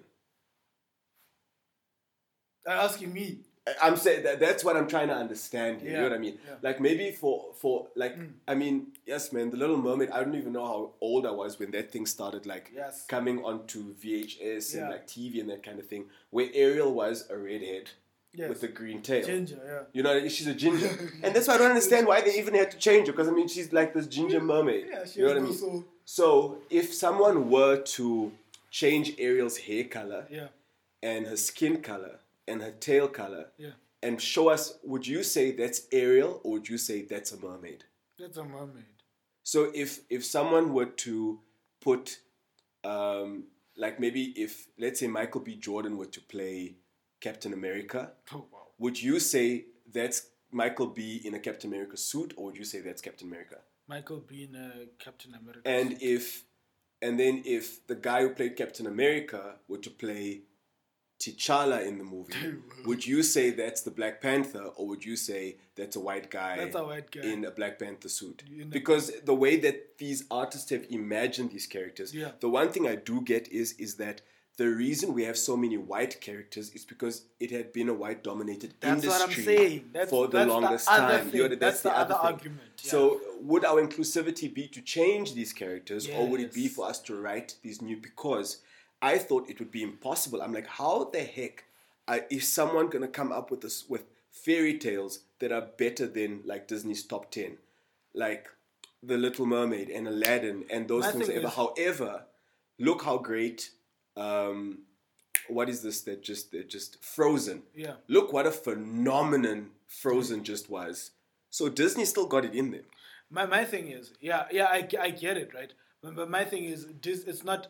Are asking me? I'm saying that's what I'm trying to understand here. Yeah. You know what I mean? Yeah. Like maybe for like I mean, yes, man, The Little Mermaid. I don't even know how old I was when that thing started like Yes. coming onto VHS and Yeah. like TV and that kind of thing. Where Ariel was a redhead Yes. with a green tail. Ginger, yeah. You know, she's a ginger, and that's why I don't understand why they even had to change her. Because I mean, she's like this ginger mermaid. Yeah, she you know has what I no mean? soul. So if someone were to change Ariel's hair color Yeah. and her skin color and her tail color, Yeah. and show us, would you say that's Ariel or would you say that's a mermaid? That's a mermaid. So if someone were to put, like maybe if, let's say Michael B. Jordan were to play Captain America, Oh, wow. would you say that's Michael B. in a Captain America suit or would you say that's Captain America? Michael being Captain America. And then if the guy who played Captain America were to play T'Challa in the movie, would you say that's the Black Panther or would you say that's a white guy, That's a white guy. in a Black Panther suit? In a- Because the way that these artists have imagined these characters, Yeah. the one thing I do get is that the reason we have so many white characters is because it had been a white dominated That's industry what I'm saying. for the longest other time. thing. That's the other thing. argument. Yeah. So would our inclusivity be to change these characters or would it be Yes. for us to write these new? Because I thought it would be impossible. I'm like, how the heck is someone going to come up with this with fairy tales that are better than like Disney's top 10? Like The Little Mermaid and Aladdin and those My things. thing is- However, look how great what is this that just Frozen. Yeah. Look what a phenomenon Frozen just was. So Disney still got it in them. My thing is, I get it, right? But my thing is, it's not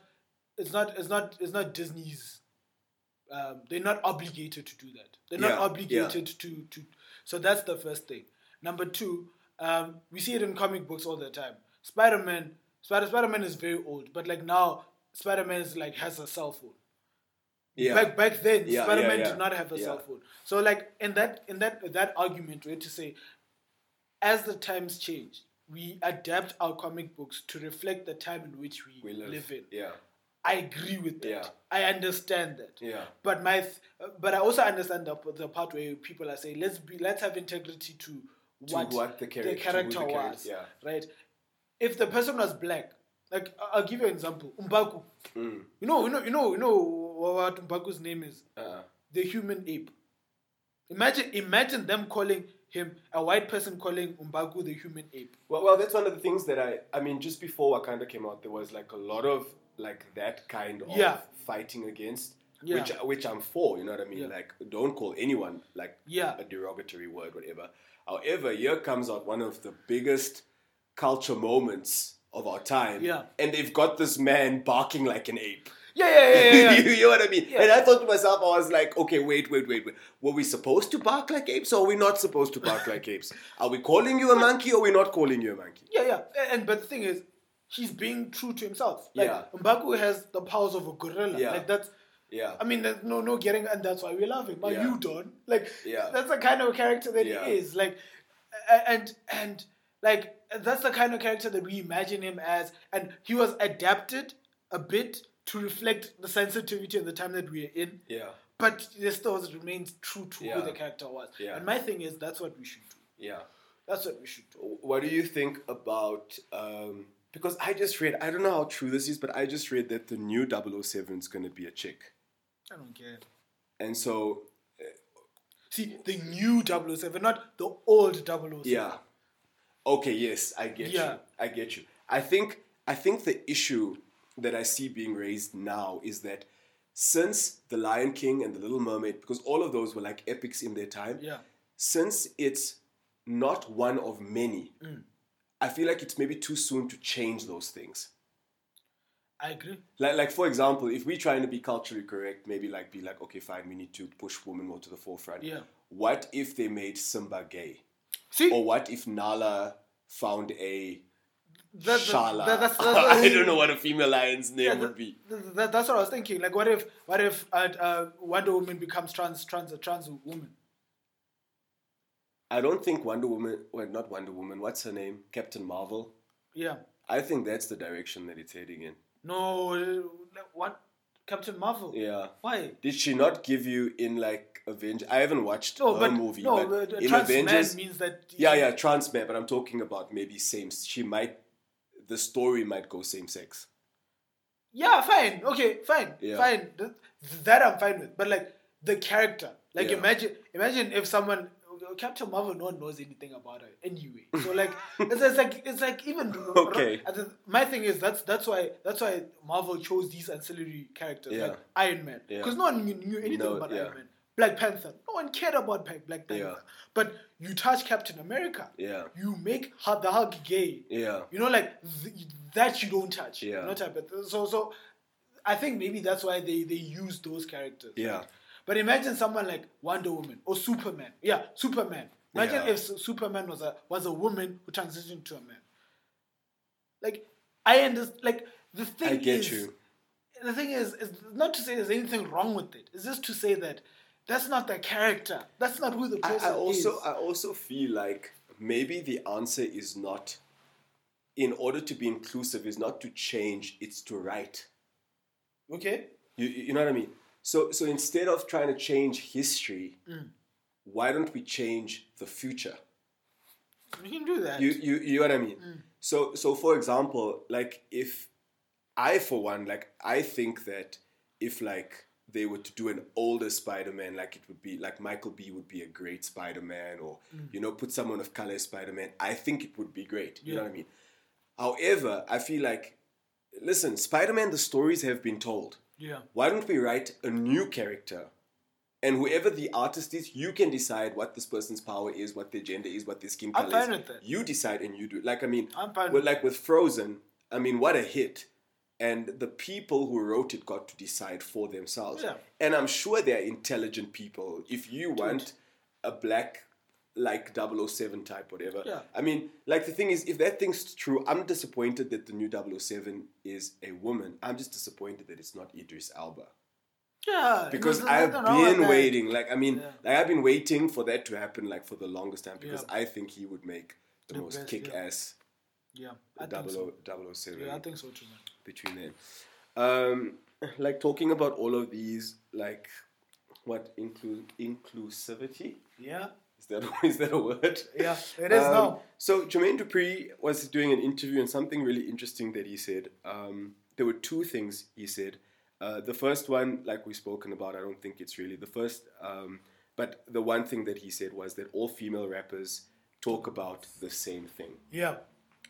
Disney's. They're not obligated to do that. They're not Yeah, obligated to. So that's the first thing. Number two, we see it in comic books all the time. Spider-Man is very old, but like now, Spider-Man is like has a cell phone. Yeah. Back then, Yeah, Spider-Man yeah. did not have a Yeah. cell phone. So like in that argument, we had to say, as the times change, we adapt our comic books to reflect the time in which we live in. Yeah. I agree with that. Yeah. I understand that. Yeah. But but I also understand the part where people are saying let's have integrity to what the character character was. yeah. Right. If the person was black, like I'll give you an example. Umbaku. Mm. You know what Umbaku's name is? The human ape. Imagine them calling him, a white person calling Umbaku the human ape. Well, that's one of the things that I mean, just before Wakanda came out, there was like a lot of like that kind of Yeah. fighting against, Yeah. which I'm for. You know what I mean? Yeah. Like, don't call anyone like Yeah. a derogatory word, whatever. However, here comes out one of the biggest culture moments of our time, Yeah. and they've got this man barking like an ape. Yeah. You know what I mean? Yeah. And I thought to myself, I was like, okay, wait. Were we supposed to bark like apes or are we not supposed to bark like apes? Are we calling you a monkey or are we not calling you a monkey? Yeah. But the thing is, he's being true to himself. Like, Yeah. Mbaku has the powers of a gorilla. Yeah. Like that's. Yeah. I mean, there's no getting, and that's why we love him. But Yeah. you don't. Like, Yeah. that's the kind of character that Yeah. he is. Like, and like that's the kind of character that we imagine him as. And he was adapted a bit to reflect the sensitivity and the time that we're in. Yeah. But it still remains true to Yeah. who the character was. Yeah. And my thing is, that's what we should do. Yeah. That's what we should do. What do you think about, because I just read, I don't know how true this is, but I just read that the new 007 is going to be a chick. I don't care. And so, See, the new 007, not the old 007. yeah. Okay, yes, I get Yeah. you. I get you. I think the issue that I see being raised now is that since The Lion King and The Little Mermaid, because all of those were like epics in their time, Yeah. since it's not one of many, I feel like it's maybe too soon to change those things. I agree. Like for example, if we're trying to be culturally correct, maybe be like, okay, fine, we need to push women more to the forefront. Yeah. What if they made Simba gay? See, Or what if Nala found a that's Shala? that's I don't know what a female lion's name would be. That's what I was thinking. Like, what if Wonder Woman becomes a trans woman? I don't think Wonder Woman, well, not Wonder Woman, what's her name? Captain Marvel. Yeah. I think that's the direction that it's heading in. No, what? Captain Marvel? Yeah. Why? Did she not give you in like Avengers? I haven't watched No, her but movie, no, but in trans man Avengers means that. yeah, trans man, but I'm talking about maybe same. She might, the story might go same sex. Yeah, fine. Okay, fine. Yeah. Fine. That I'm fine with. But like the character. Like Yeah. imagine if someone Captain Marvel, no one knows anything about her anyway. So like it's like even Okay. My thing is that's why Marvel chose these ancillary characters Yeah. like Iron Man Yeah. because no one knew anything about yeah. Iron Man. Black Panther, no one cared about Black Panther. Yeah. But you touch Captain America, Yeah. you make the Hulk gay. Yeah. You know, like that you don't touch. Yeah. You know, type of, so I think maybe that's why they use those characters. Yeah. But imagine someone like Wonder Woman or Superman. Yeah, Superman. Imagine Yeah. if Superman was a woman who transitioned to a man. Like I understand. Like the thing I get is, you. the thing is not to say there's anything wrong with it. It's just to say that that's not the character. That's not who the person is. I also feel like maybe the answer is not, in order to be inclusive, is not to change, it's to write. Okay. You know what I mean? So instead of trying to change history, why don't we change the future? We can do that. You know what I mean? So for example, like if I for one, like I think that if like they were to do an older Spider-Man, like it would be like Michael B would be a great Spider-Man, or you know, put someone of color as Spider-Man, I think it would be great. You know what I mean? However, I feel like, listen, Spider-Man, the stories have been told. Yeah. Why don't we write a new character? And whoever the artist is, you can decide what this person's power is, what their gender is, what their skin color I'm fine is. with that. You decide and you do. Like, I mean, I'm fine with, with like with Frozen, I mean, what a hit. And the people who wrote it got to decide for themselves. Yeah. And I'm sure they're intelligent people. If you want a black, like 007 type, whatever. Yeah. I mean, like the thing is, if that thing's true, I'm disappointed that the new 007 is a woman. I'm just disappointed that it's not Idris Elba. Yeah. Because there's I've nothing wrong with been that. waiting. Like, I mean, Yeah. like I've been waiting for that to happen, like for the longest time, because Yeah. I think he would make the most best, kick-ass Yeah. I think so. 007 Yeah, I think so too, man. between them. Like talking about all of these, like what inclusivity? Yeah. Is that a word? Yeah, it is now. So Jermaine Dupri was doing an interview, and something really interesting that he said. There were two things he said. The first one, like we've spoken about, I don't think it's really the first. But the one thing that he said was that all female rappers talk about the same thing. Yeah.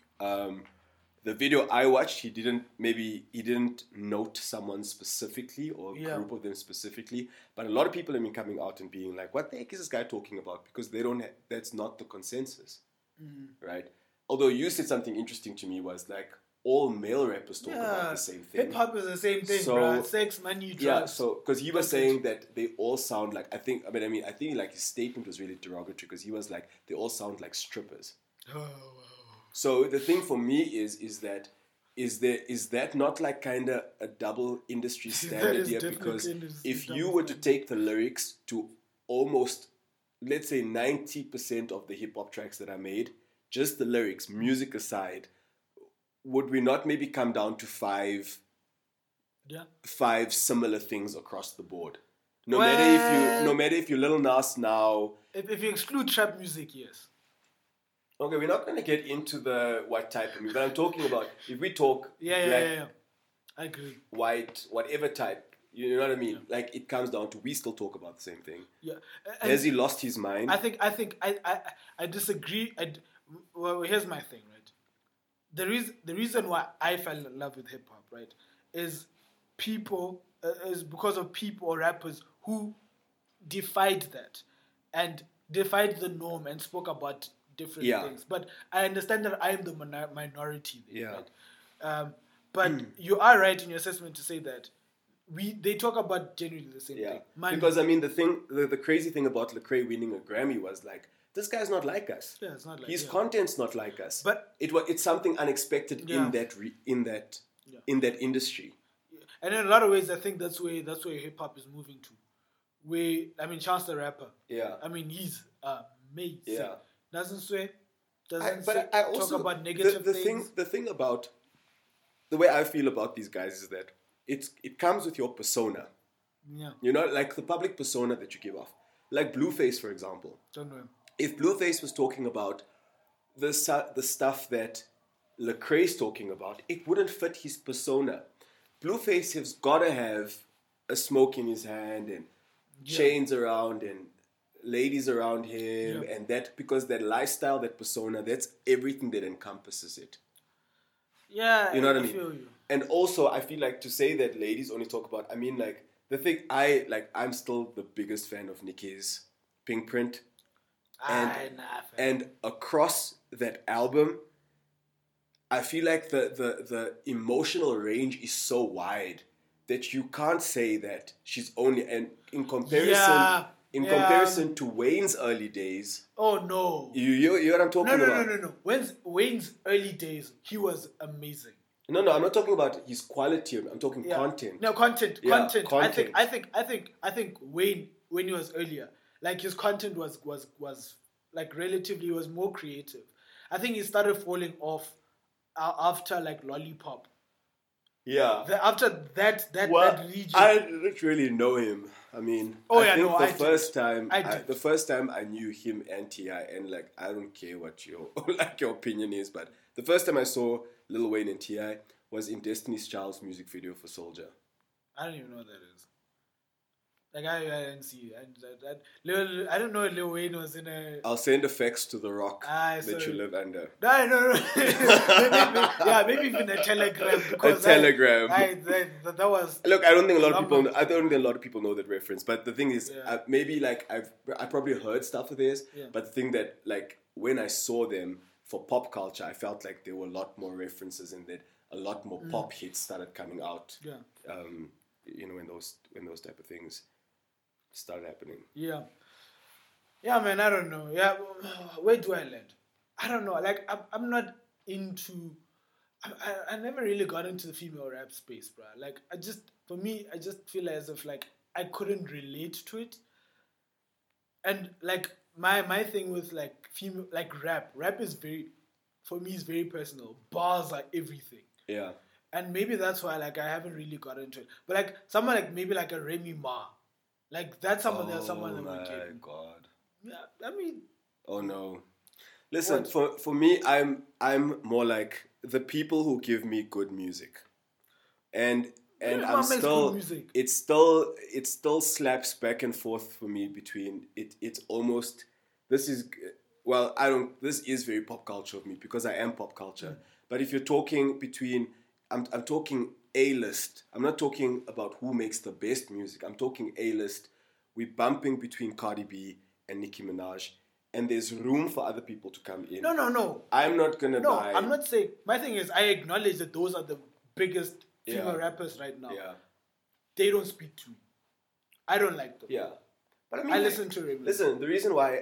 The video I watched, he didn't note someone specifically or a group of them specifically, but a lot of people have been coming out and being like, what the heck is this guy talking about? Because that's not the consensus, right? Although you said something interesting to me was like, all male rappers talk about the same thing. Hip hop is the same thing, bro. Sex, money, drugs. Yeah, so because he was saying that they all sound like, I think like his statement was really derogatory because he was like, they all sound like strippers. Oh, wow. So the thing for me is that not like kind of a double industry standard is here? definitely Because if double you were to take the lyrics to almost, let's say 90% of the hip hop tracks that are made, just the lyrics, music aside, would we not maybe come down to five similar things across the board? No matter if you Lil Nas now. If you exclude trap music, yes. Okay, we're not going to get into the what type of music, but I'm talking about if we talk Yeah. I agree. white, whatever type, you know what I mean? Yeah. Like it comes down to we still talk about the same thing. Yeah. Has he lost his mind? I think I disagree. Well, here's my thing, right? The reason why I fell in love with hip hop, right, is because of people or rappers who defied that and defied the norm and spoke about different things. But I understand that I am the minority there, right? But you are right in your assessment to say that they talk about genuinely the same thing. Because I mean the crazy thing about Lecrae winning a Grammy was like, this guy's not like us. Yeah, it's not like his content's not like us. But it's something unexpected in that industry. And in a lot of ways, I think that's where hip hop is moving to. Chance the Rapper. Yeah. He's amazing. Yeah. Doesn't swear. I Talk also about negative things. The thing about the way I feel about these guys is that it comes with your persona. Yeah. You know, like the public persona that you give off. Like Blueface, for example. Don't know. If Blueface was talking about the stuff that Lecrae's talking about, it wouldn't fit his persona. Blueface has got to have a smoke in his hand and chains around and ladies around him and that, because that lifestyle, that persona, that's everything that encompasses it. Yeah, You know what I mean? feel you. And also, I feel like to say that ladies only talk about, I mean, like, the thing, I'm still the biggest fan of Nicki's Pink Print. And across that album, I feel like the emotional range is so wide that you can't say that she's only, and in comparison to Wayne's early days. Oh no. You hear what I'm talking about? No. Wayne's early days, he was amazing. No, I'm not talking about his quality. I'm talking content. No, content. Content. I think Wayne, when he was earlier, like his content was like relatively, was more creative. I think he started falling off after like Lollipop. Yeah. After that region. I didn't really know him. I mean, the first time I knew him and T.I., and like, I don't care what your opinion is, but the first time I saw Lil Wayne and T.I. was in Destiny's Child's music video for Soldier. I don't even know what that is. Like, I didn't see that. I don't know if Lil Wayne was in a... I'll send effects to the rock that you live under. No. maybe even a Telegram. Because Telegram. That was... Look, I don't think a lot of people know that reference. But the thing is, maybe like I probably heard stuff of theirs. Yeah. But the thing that, like, when I saw them for pop culture, I felt like there were a lot more references and that a lot more pop hits started coming out. Yeah. When those type of things started happening. Yeah, man, I don't know. Yeah, where do I land? I don't know. Like, I'm not into... I never really got into the female rap space, bro. Like, I just feel as if, like, I couldn't relate to it. And, like, my thing with, like, female... Like, rap is very... For me, is very personal. Bars are everything. Yeah. And maybe that's why, like, I haven't really got into it. But, like, someone like, maybe like a Remy Ma. Like, that's someone that would get. Oh, my God. Yeah, I mean... Oh, no. Listen, for me, I'm more like the people who give me good music. And I'm still... It still slaps back and forth for me between... It's almost... This is... Well, this is very pop culture of me because I am pop culture. But if you're talking between... I'm talking A-list. I'm not talking about who makes the best music. I'm talking A-list. We're bumping between Cardi B and Nicki Minaj. And there's room for other people to come in. No. I'm not going to buy... No, I'm not saying... My thing is, I acknowledge that those are the biggest female rappers right now. Yeah. They don't speak to me. I don't like them. Yeah. But I mean... I listen to Remy. Listen, the reason why...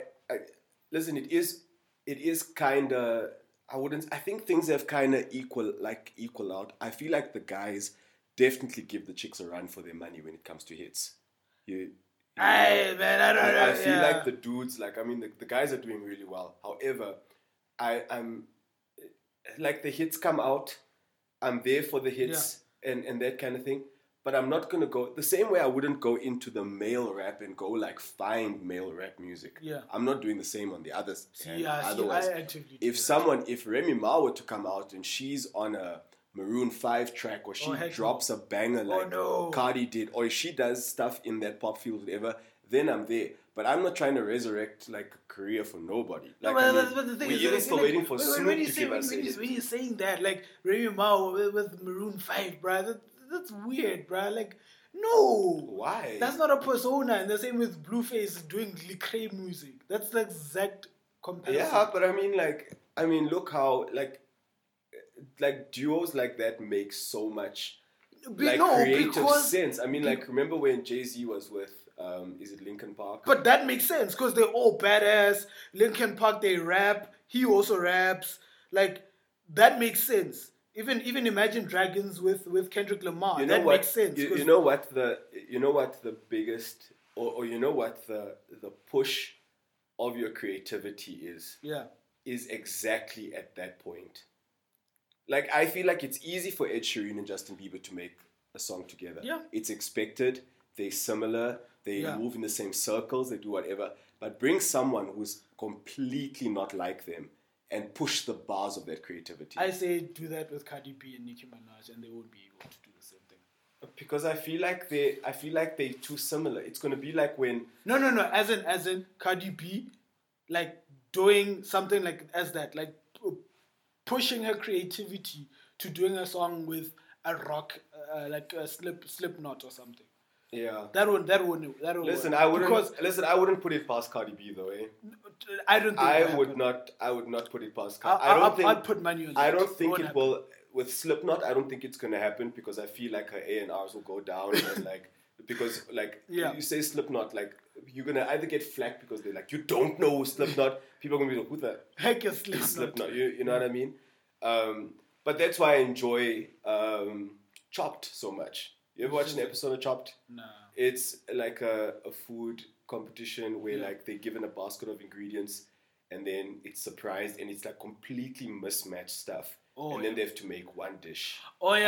it is kind of... I think things have kind of equal out. I feel like the guys definitely give the chicks a run for their money when it comes to hits. I feel like the dudes, like, I mean, the guys are doing really well. However, I'm like, the hits come out. I'm there for the hits and that kind of thing. But I'm not going to go... The same way I wouldn't go into the male rap and go, like, find male rap music. Yeah. I'm not doing the same on the other hand. Otherwise, if Remy Ma were to come out and she's on a Maroon 5 track or she drops a banger like Cardi did, or if she does stuff in that pop field, whatever, then I'm there. But I'm not trying to resurrect, like, a career for nobody. Like, but the thing we're is, even still waiting for Snoop to give us when you're saying that, like, Remy Ma with Maroon 5, bruh, that's weird, bruh. Like, no. Why? That's not a persona. And the same with Blueface doing Lecrae music. That's the exact comparison. Yeah, but I mean, look how, like duos like that make so much, creative sense. I mean, like, remember when Jay-Z was with, is it Linkin Park? But that makes sense, because they're all badass. Linkin Park, they rap. He also raps. Like, that makes sense. Even Imagine Dragons with Kendrick Lamar. Makes sense. You know what the biggest, or you know what the push of your creativity is exactly at that point. Like, I feel like it's easy for Ed Sheeran and Justin Bieber to make a song together. Yeah. It's expected. They're similar. They move in the same circles. They do whatever. But bring someone who's completely not like them and push the bars of that creativity. I say do that with Cardi B and Nicki Minaj, and they won't be able to do the same thing. Because I feel like they're too similar. It's gonna be like when No. As in Cardi B, like doing something like as that, like pushing her creativity to doing a song with a rock, like a Slipknot or something. Yeah. That would Listen, work. I wouldn't put it past Cardi B though, eh? I don't think I would not put it past Cardi. I'd put money on that. I don't think it will with Slipknot. I don't think it's gonna happen because I feel like her A&Rs will go down and like because like you say Slipknot, like you're gonna either get flack because they're like, you don't know Slipknot. People are gonna be like, who the heck is Slipknot? Slipknot. You know what I mean? But that's why I enjoy Chopped so much. You ever watch an episode of Chopped? No. It's like a food competition where like they're given a basket of ingredients and then it's surprised and it's like completely mismatched stuff. And then they have to make one dish.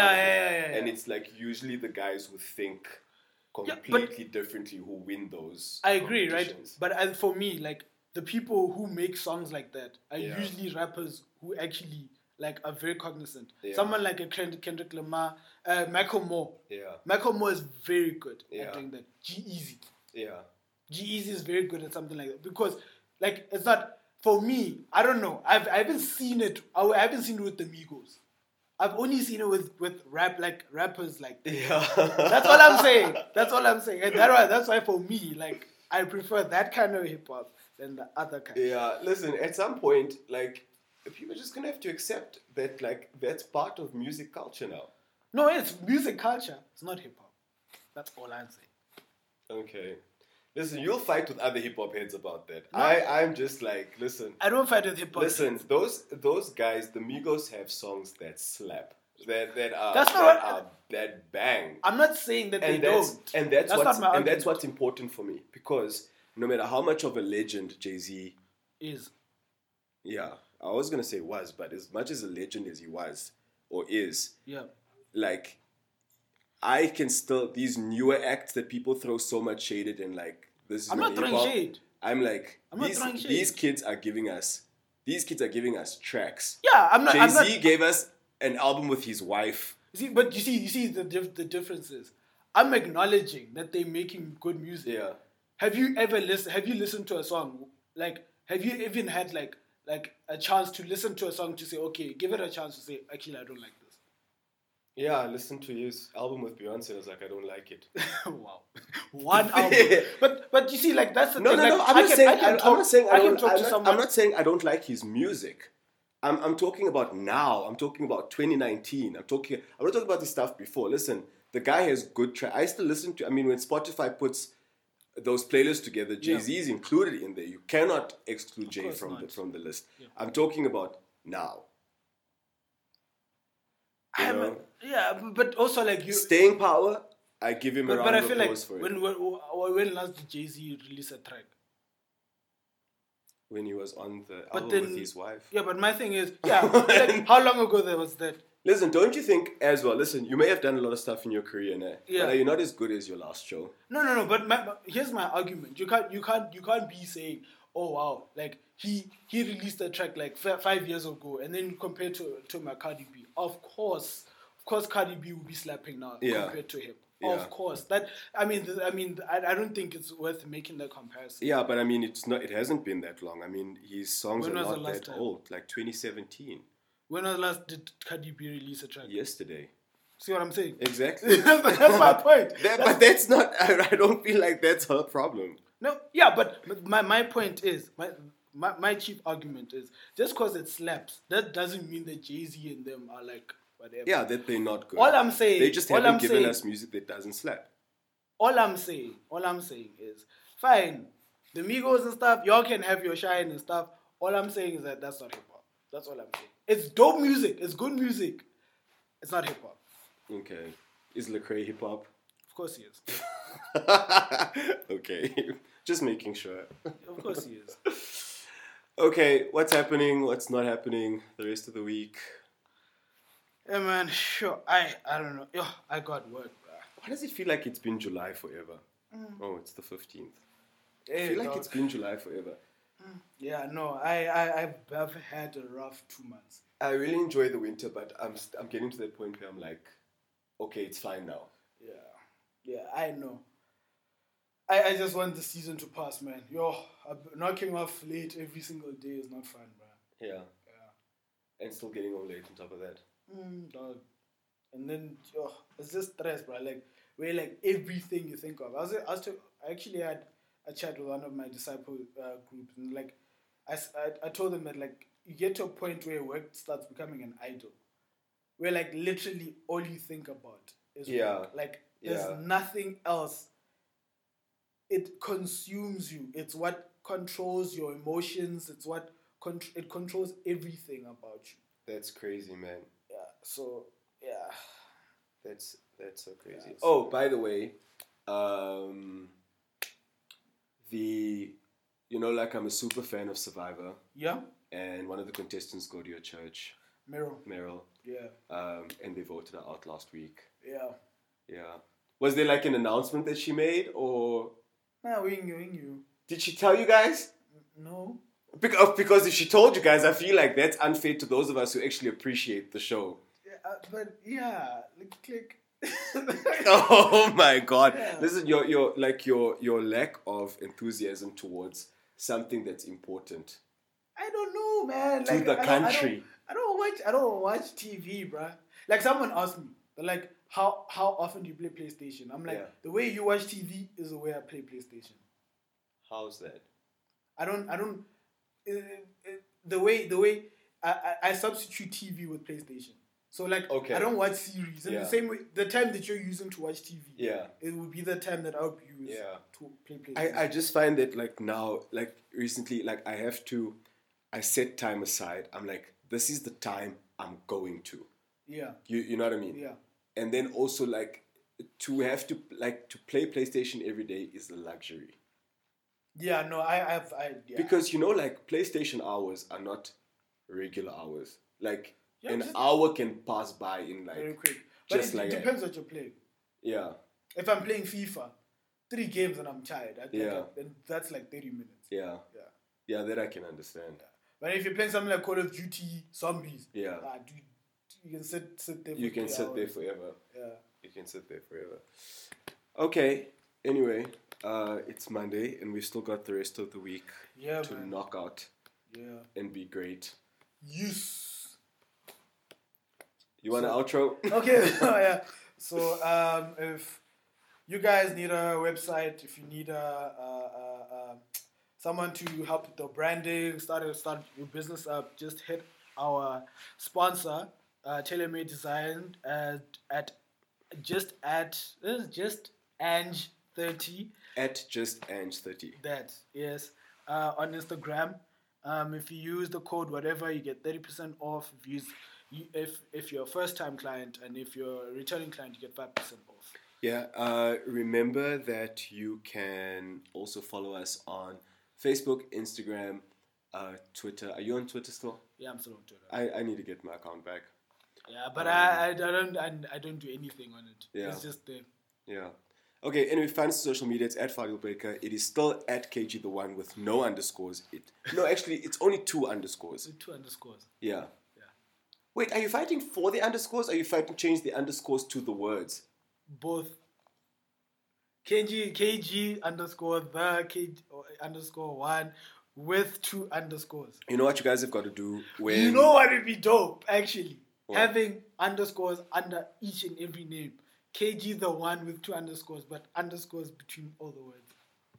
And it's like usually the guys who think completely differently who win those. I agree, right? But as for me, like the people who make songs like that are usually rappers who actually like are very cognizant. Someone like a Kendrick Lamar, Michael Moore. Michael Moore is very good at doing that. G-Eazy. G-Eazy is very good at something like that because, like, it's not for me. I don't know. I haven't seen it. I haven't seen it with the Migos. I've only seen it with rappers like that. That's all I'm saying. And that's why for me, like, I prefer that kind of hip hop than the other kind. Yeah. Listen, at some point, like, people are just gonna have to accept that, like, that's part of music culture now. No, it's music culture. It's not hip hop. That's all I'm saying. Okay. Listen, you'll fight with other hip hop heads about that. No. I'm just like, listen. I don't fight with hip hop. Listen, heads. those guys, the Migos have songs that slap. That bang. I'm not saying that they don't. And that's what's important for me because no matter how much of a legend Jay-Z is. Yeah. I was going to say was, but as much as a legend as he was or is, like, I can still, these newer acts that people throw so much shade at and like, this is I'm not throwing shade. I'm like, these kids are giving us tracks. Yeah, I'm not. Jay-Z gave us an album with his wife. You see the differences. I'm acknowledging that they're making good music. Yeah. Have you listened to a song? Like, have you even had like a chance to listen to a song to say, okay, give it a chance to say, actually, I don't like this. Yeah, I listened to his album with Beyonce. I was like, I don't like it. Wow, one album. But you see, like that's the thing. No. I'm not saying I don't like his music. I'm talking about now. I'm talking about 2019. I'm not talking about the stuff before. Listen, the guy has good track. I still listen to. I mean, when Spotify puts those playlists together, Jay-Z is included in there. You cannot exclude Jay from the list. Yeah. I'm talking about now. But also like you staying power. I give him a round of applause for it. When last did Jay-Z release a track? When he was on the album with his wife. Yeah, but my thing is, like, how long ago was that? Listen, don't you think as well? Listen, you may have done a lot of stuff in your career now, but you're not as good as your last show. No. But here's my argument. You can't be saying, oh wow, like he released a track like 5 years ago, and then compared to my Cardi B. Of course, Cardi B will be slapping now compared to him. Yeah. Of course, I don't think it's worth making the comparison. Yeah, but I mean, it hasn't been that long. I mean, his songs are not that old, like 2017. When was the last did Cardi B release a track? Yesterday. See what I'm saying? Exactly. That's my point. But that's not. I don't feel like that's her problem. No, yeah, but my point is my chief argument is just because it slaps, that doesn't mean that Jay-Z and them are like whatever. Yeah, that they're not good. All I'm saying, they just haven't given us music that doesn't slap. All I'm saying is, fine, the Migos and stuff, y'all can have your shine and stuff. All I'm saying is that that's not hip hop. That's all I'm saying. It's dope music. It's good music. It's not hip hop. Okay. Is Lecrae hip hop? Of course he is. Okay. Just making sure. Of course he is. Okay, what's happening? What's not happening? The rest of the week. Yeah, man. Sure. I don't know. Yo, I got work, bro. Why does it feel like it's been July forever? Oh, it's the 15th. I Hey, feel like dog. it's been July forever. Yeah, no. I've had a rough 2 months. I really enjoy the winter, but I'm getting to that point where I'm like, okay, it's fine now. Yeah, I know. I just want the season to pass, man. Yo, knocking off late every single day is not fun, bro. Yeah. And still getting home late on top of that. Dog. And then, yo, it's just stress, bro. Like, where like everything you think of. I actually had a chat with one of my disciple groups, and like, I told them that like you get to a point where work starts becoming an idol, where like literally all you think about is work. Like, there's nothing else. It consumes you. It's what controls your emotions. It's what it controls everything about you. That's crazy, man. Yeah. So yeah. That's so crazy. Yeah, oh, by the way, like I'm a super fan of Survivor. Yeah. And one of the contestants go to your church. Meryl. Yeah. And they voted her out last week. Yeah. Yeah. Was there like an announcement that she made, or? Nah, we knew. Did she tell you guys? No. Because if she told you guys, I feel like that's unfair to those of us who actually appreciate the show. Yeah, but yeah, click. Oh my God! Yeah. Listen, your lack of enthusiasm towards something that's important I don't know, man. to the country. I don't watch TV, bruh. Like someone asked me, they're like, how often do you play PlayStation? I'm like, the way you watch TV is the way I play PlayStation. How's that? I don't. The way I substitute TV with PlayStation. So like, I don't watch series. In the same way, the time that you're using to watch TV, it would be the time that I'll use to play PlayStation. I just find that like now, like recently, like I set time aside. I'm like, this is the time I'm going to. Yeah. You know what I mean? Yeah. And then also like to play PlayStation every day is a luxury. Yeah, no, I Because like PlayStation hours are not regular hours. Like an hour can pass by in like very quick. But it depends what you're playing. Yeah. If I'm playing FIFA, 3 games and I'm tired, then that's like 30 minutes. Yeah. Yeah, that I can understand. Yeah. But if you're playing something like Call of Duty Zombies, dude, you can sit there for You can sit hours. there forever. Yeah. You can sit there forever. Okay. Anyway, it's Monday and we've still got the rest of the week to knock out and be great. Yes. You want an outro? Okay. Yeah. So if you guys need a website, if you need someone to help with the branding, start your business up, just hit our sponsor, TaylorMade Design, at just Ange30. At just Ange30. That, yes. On Instagram. If you use the code whatever, you get 30% off. If you're a first-time client, and if you're a returning client, you get 5% off. Yeah. Remember that you can also follow us on Facebook, Instagram, Twitter. Are you on Twitter still? Yeah, I'm still on Twitter. I need to get my account back. Yeah, but I don't do anything on it. Yeah. It's just there. Yeah. Okay, anyway, find us on social media. It's at Fadilbaker. It is still at KG the One with no underscores. Actually, it's only 2 underscores. 2 underscores. Yeah. Wait, are you fighting for the underscores or are you fighting to change the underscores to the words? Both. KG underscore the KG underscore 1 with 2 underscores. You know what you guys have got to do when... You know what would be dope, actually? What? Having underscores under each and every name. KG the 1 with 2 underscores, but underscores between all the words.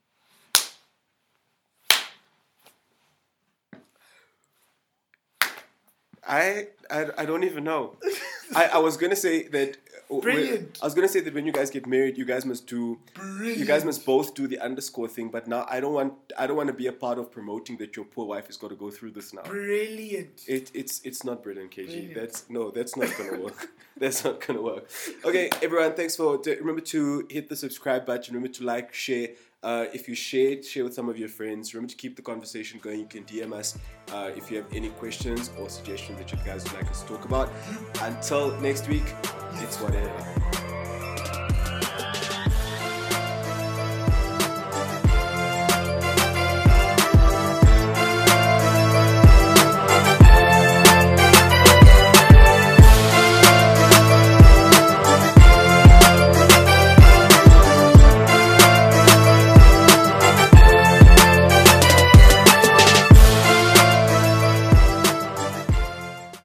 I don't even know. I was gonna say that. Brilliant. I was gonna say that when you guys get married, you guys must do. Brilliant. You guys must both do the underscore thing. But now I don't want to be a part of promoting that your poor wife has got to go through this now. Brilliant. It's not brilliant, KG. Brilliant. That's not gonna work. That's not gonna work. Okay, everyone. Thanks remember to hit the subscribe button. Remember to like, share, If you share with some of your friends. Remember to keep the conversation going. You can DM us if you have any questions or suggestions that you guys would like us to talk about. Until next week, it's whatever.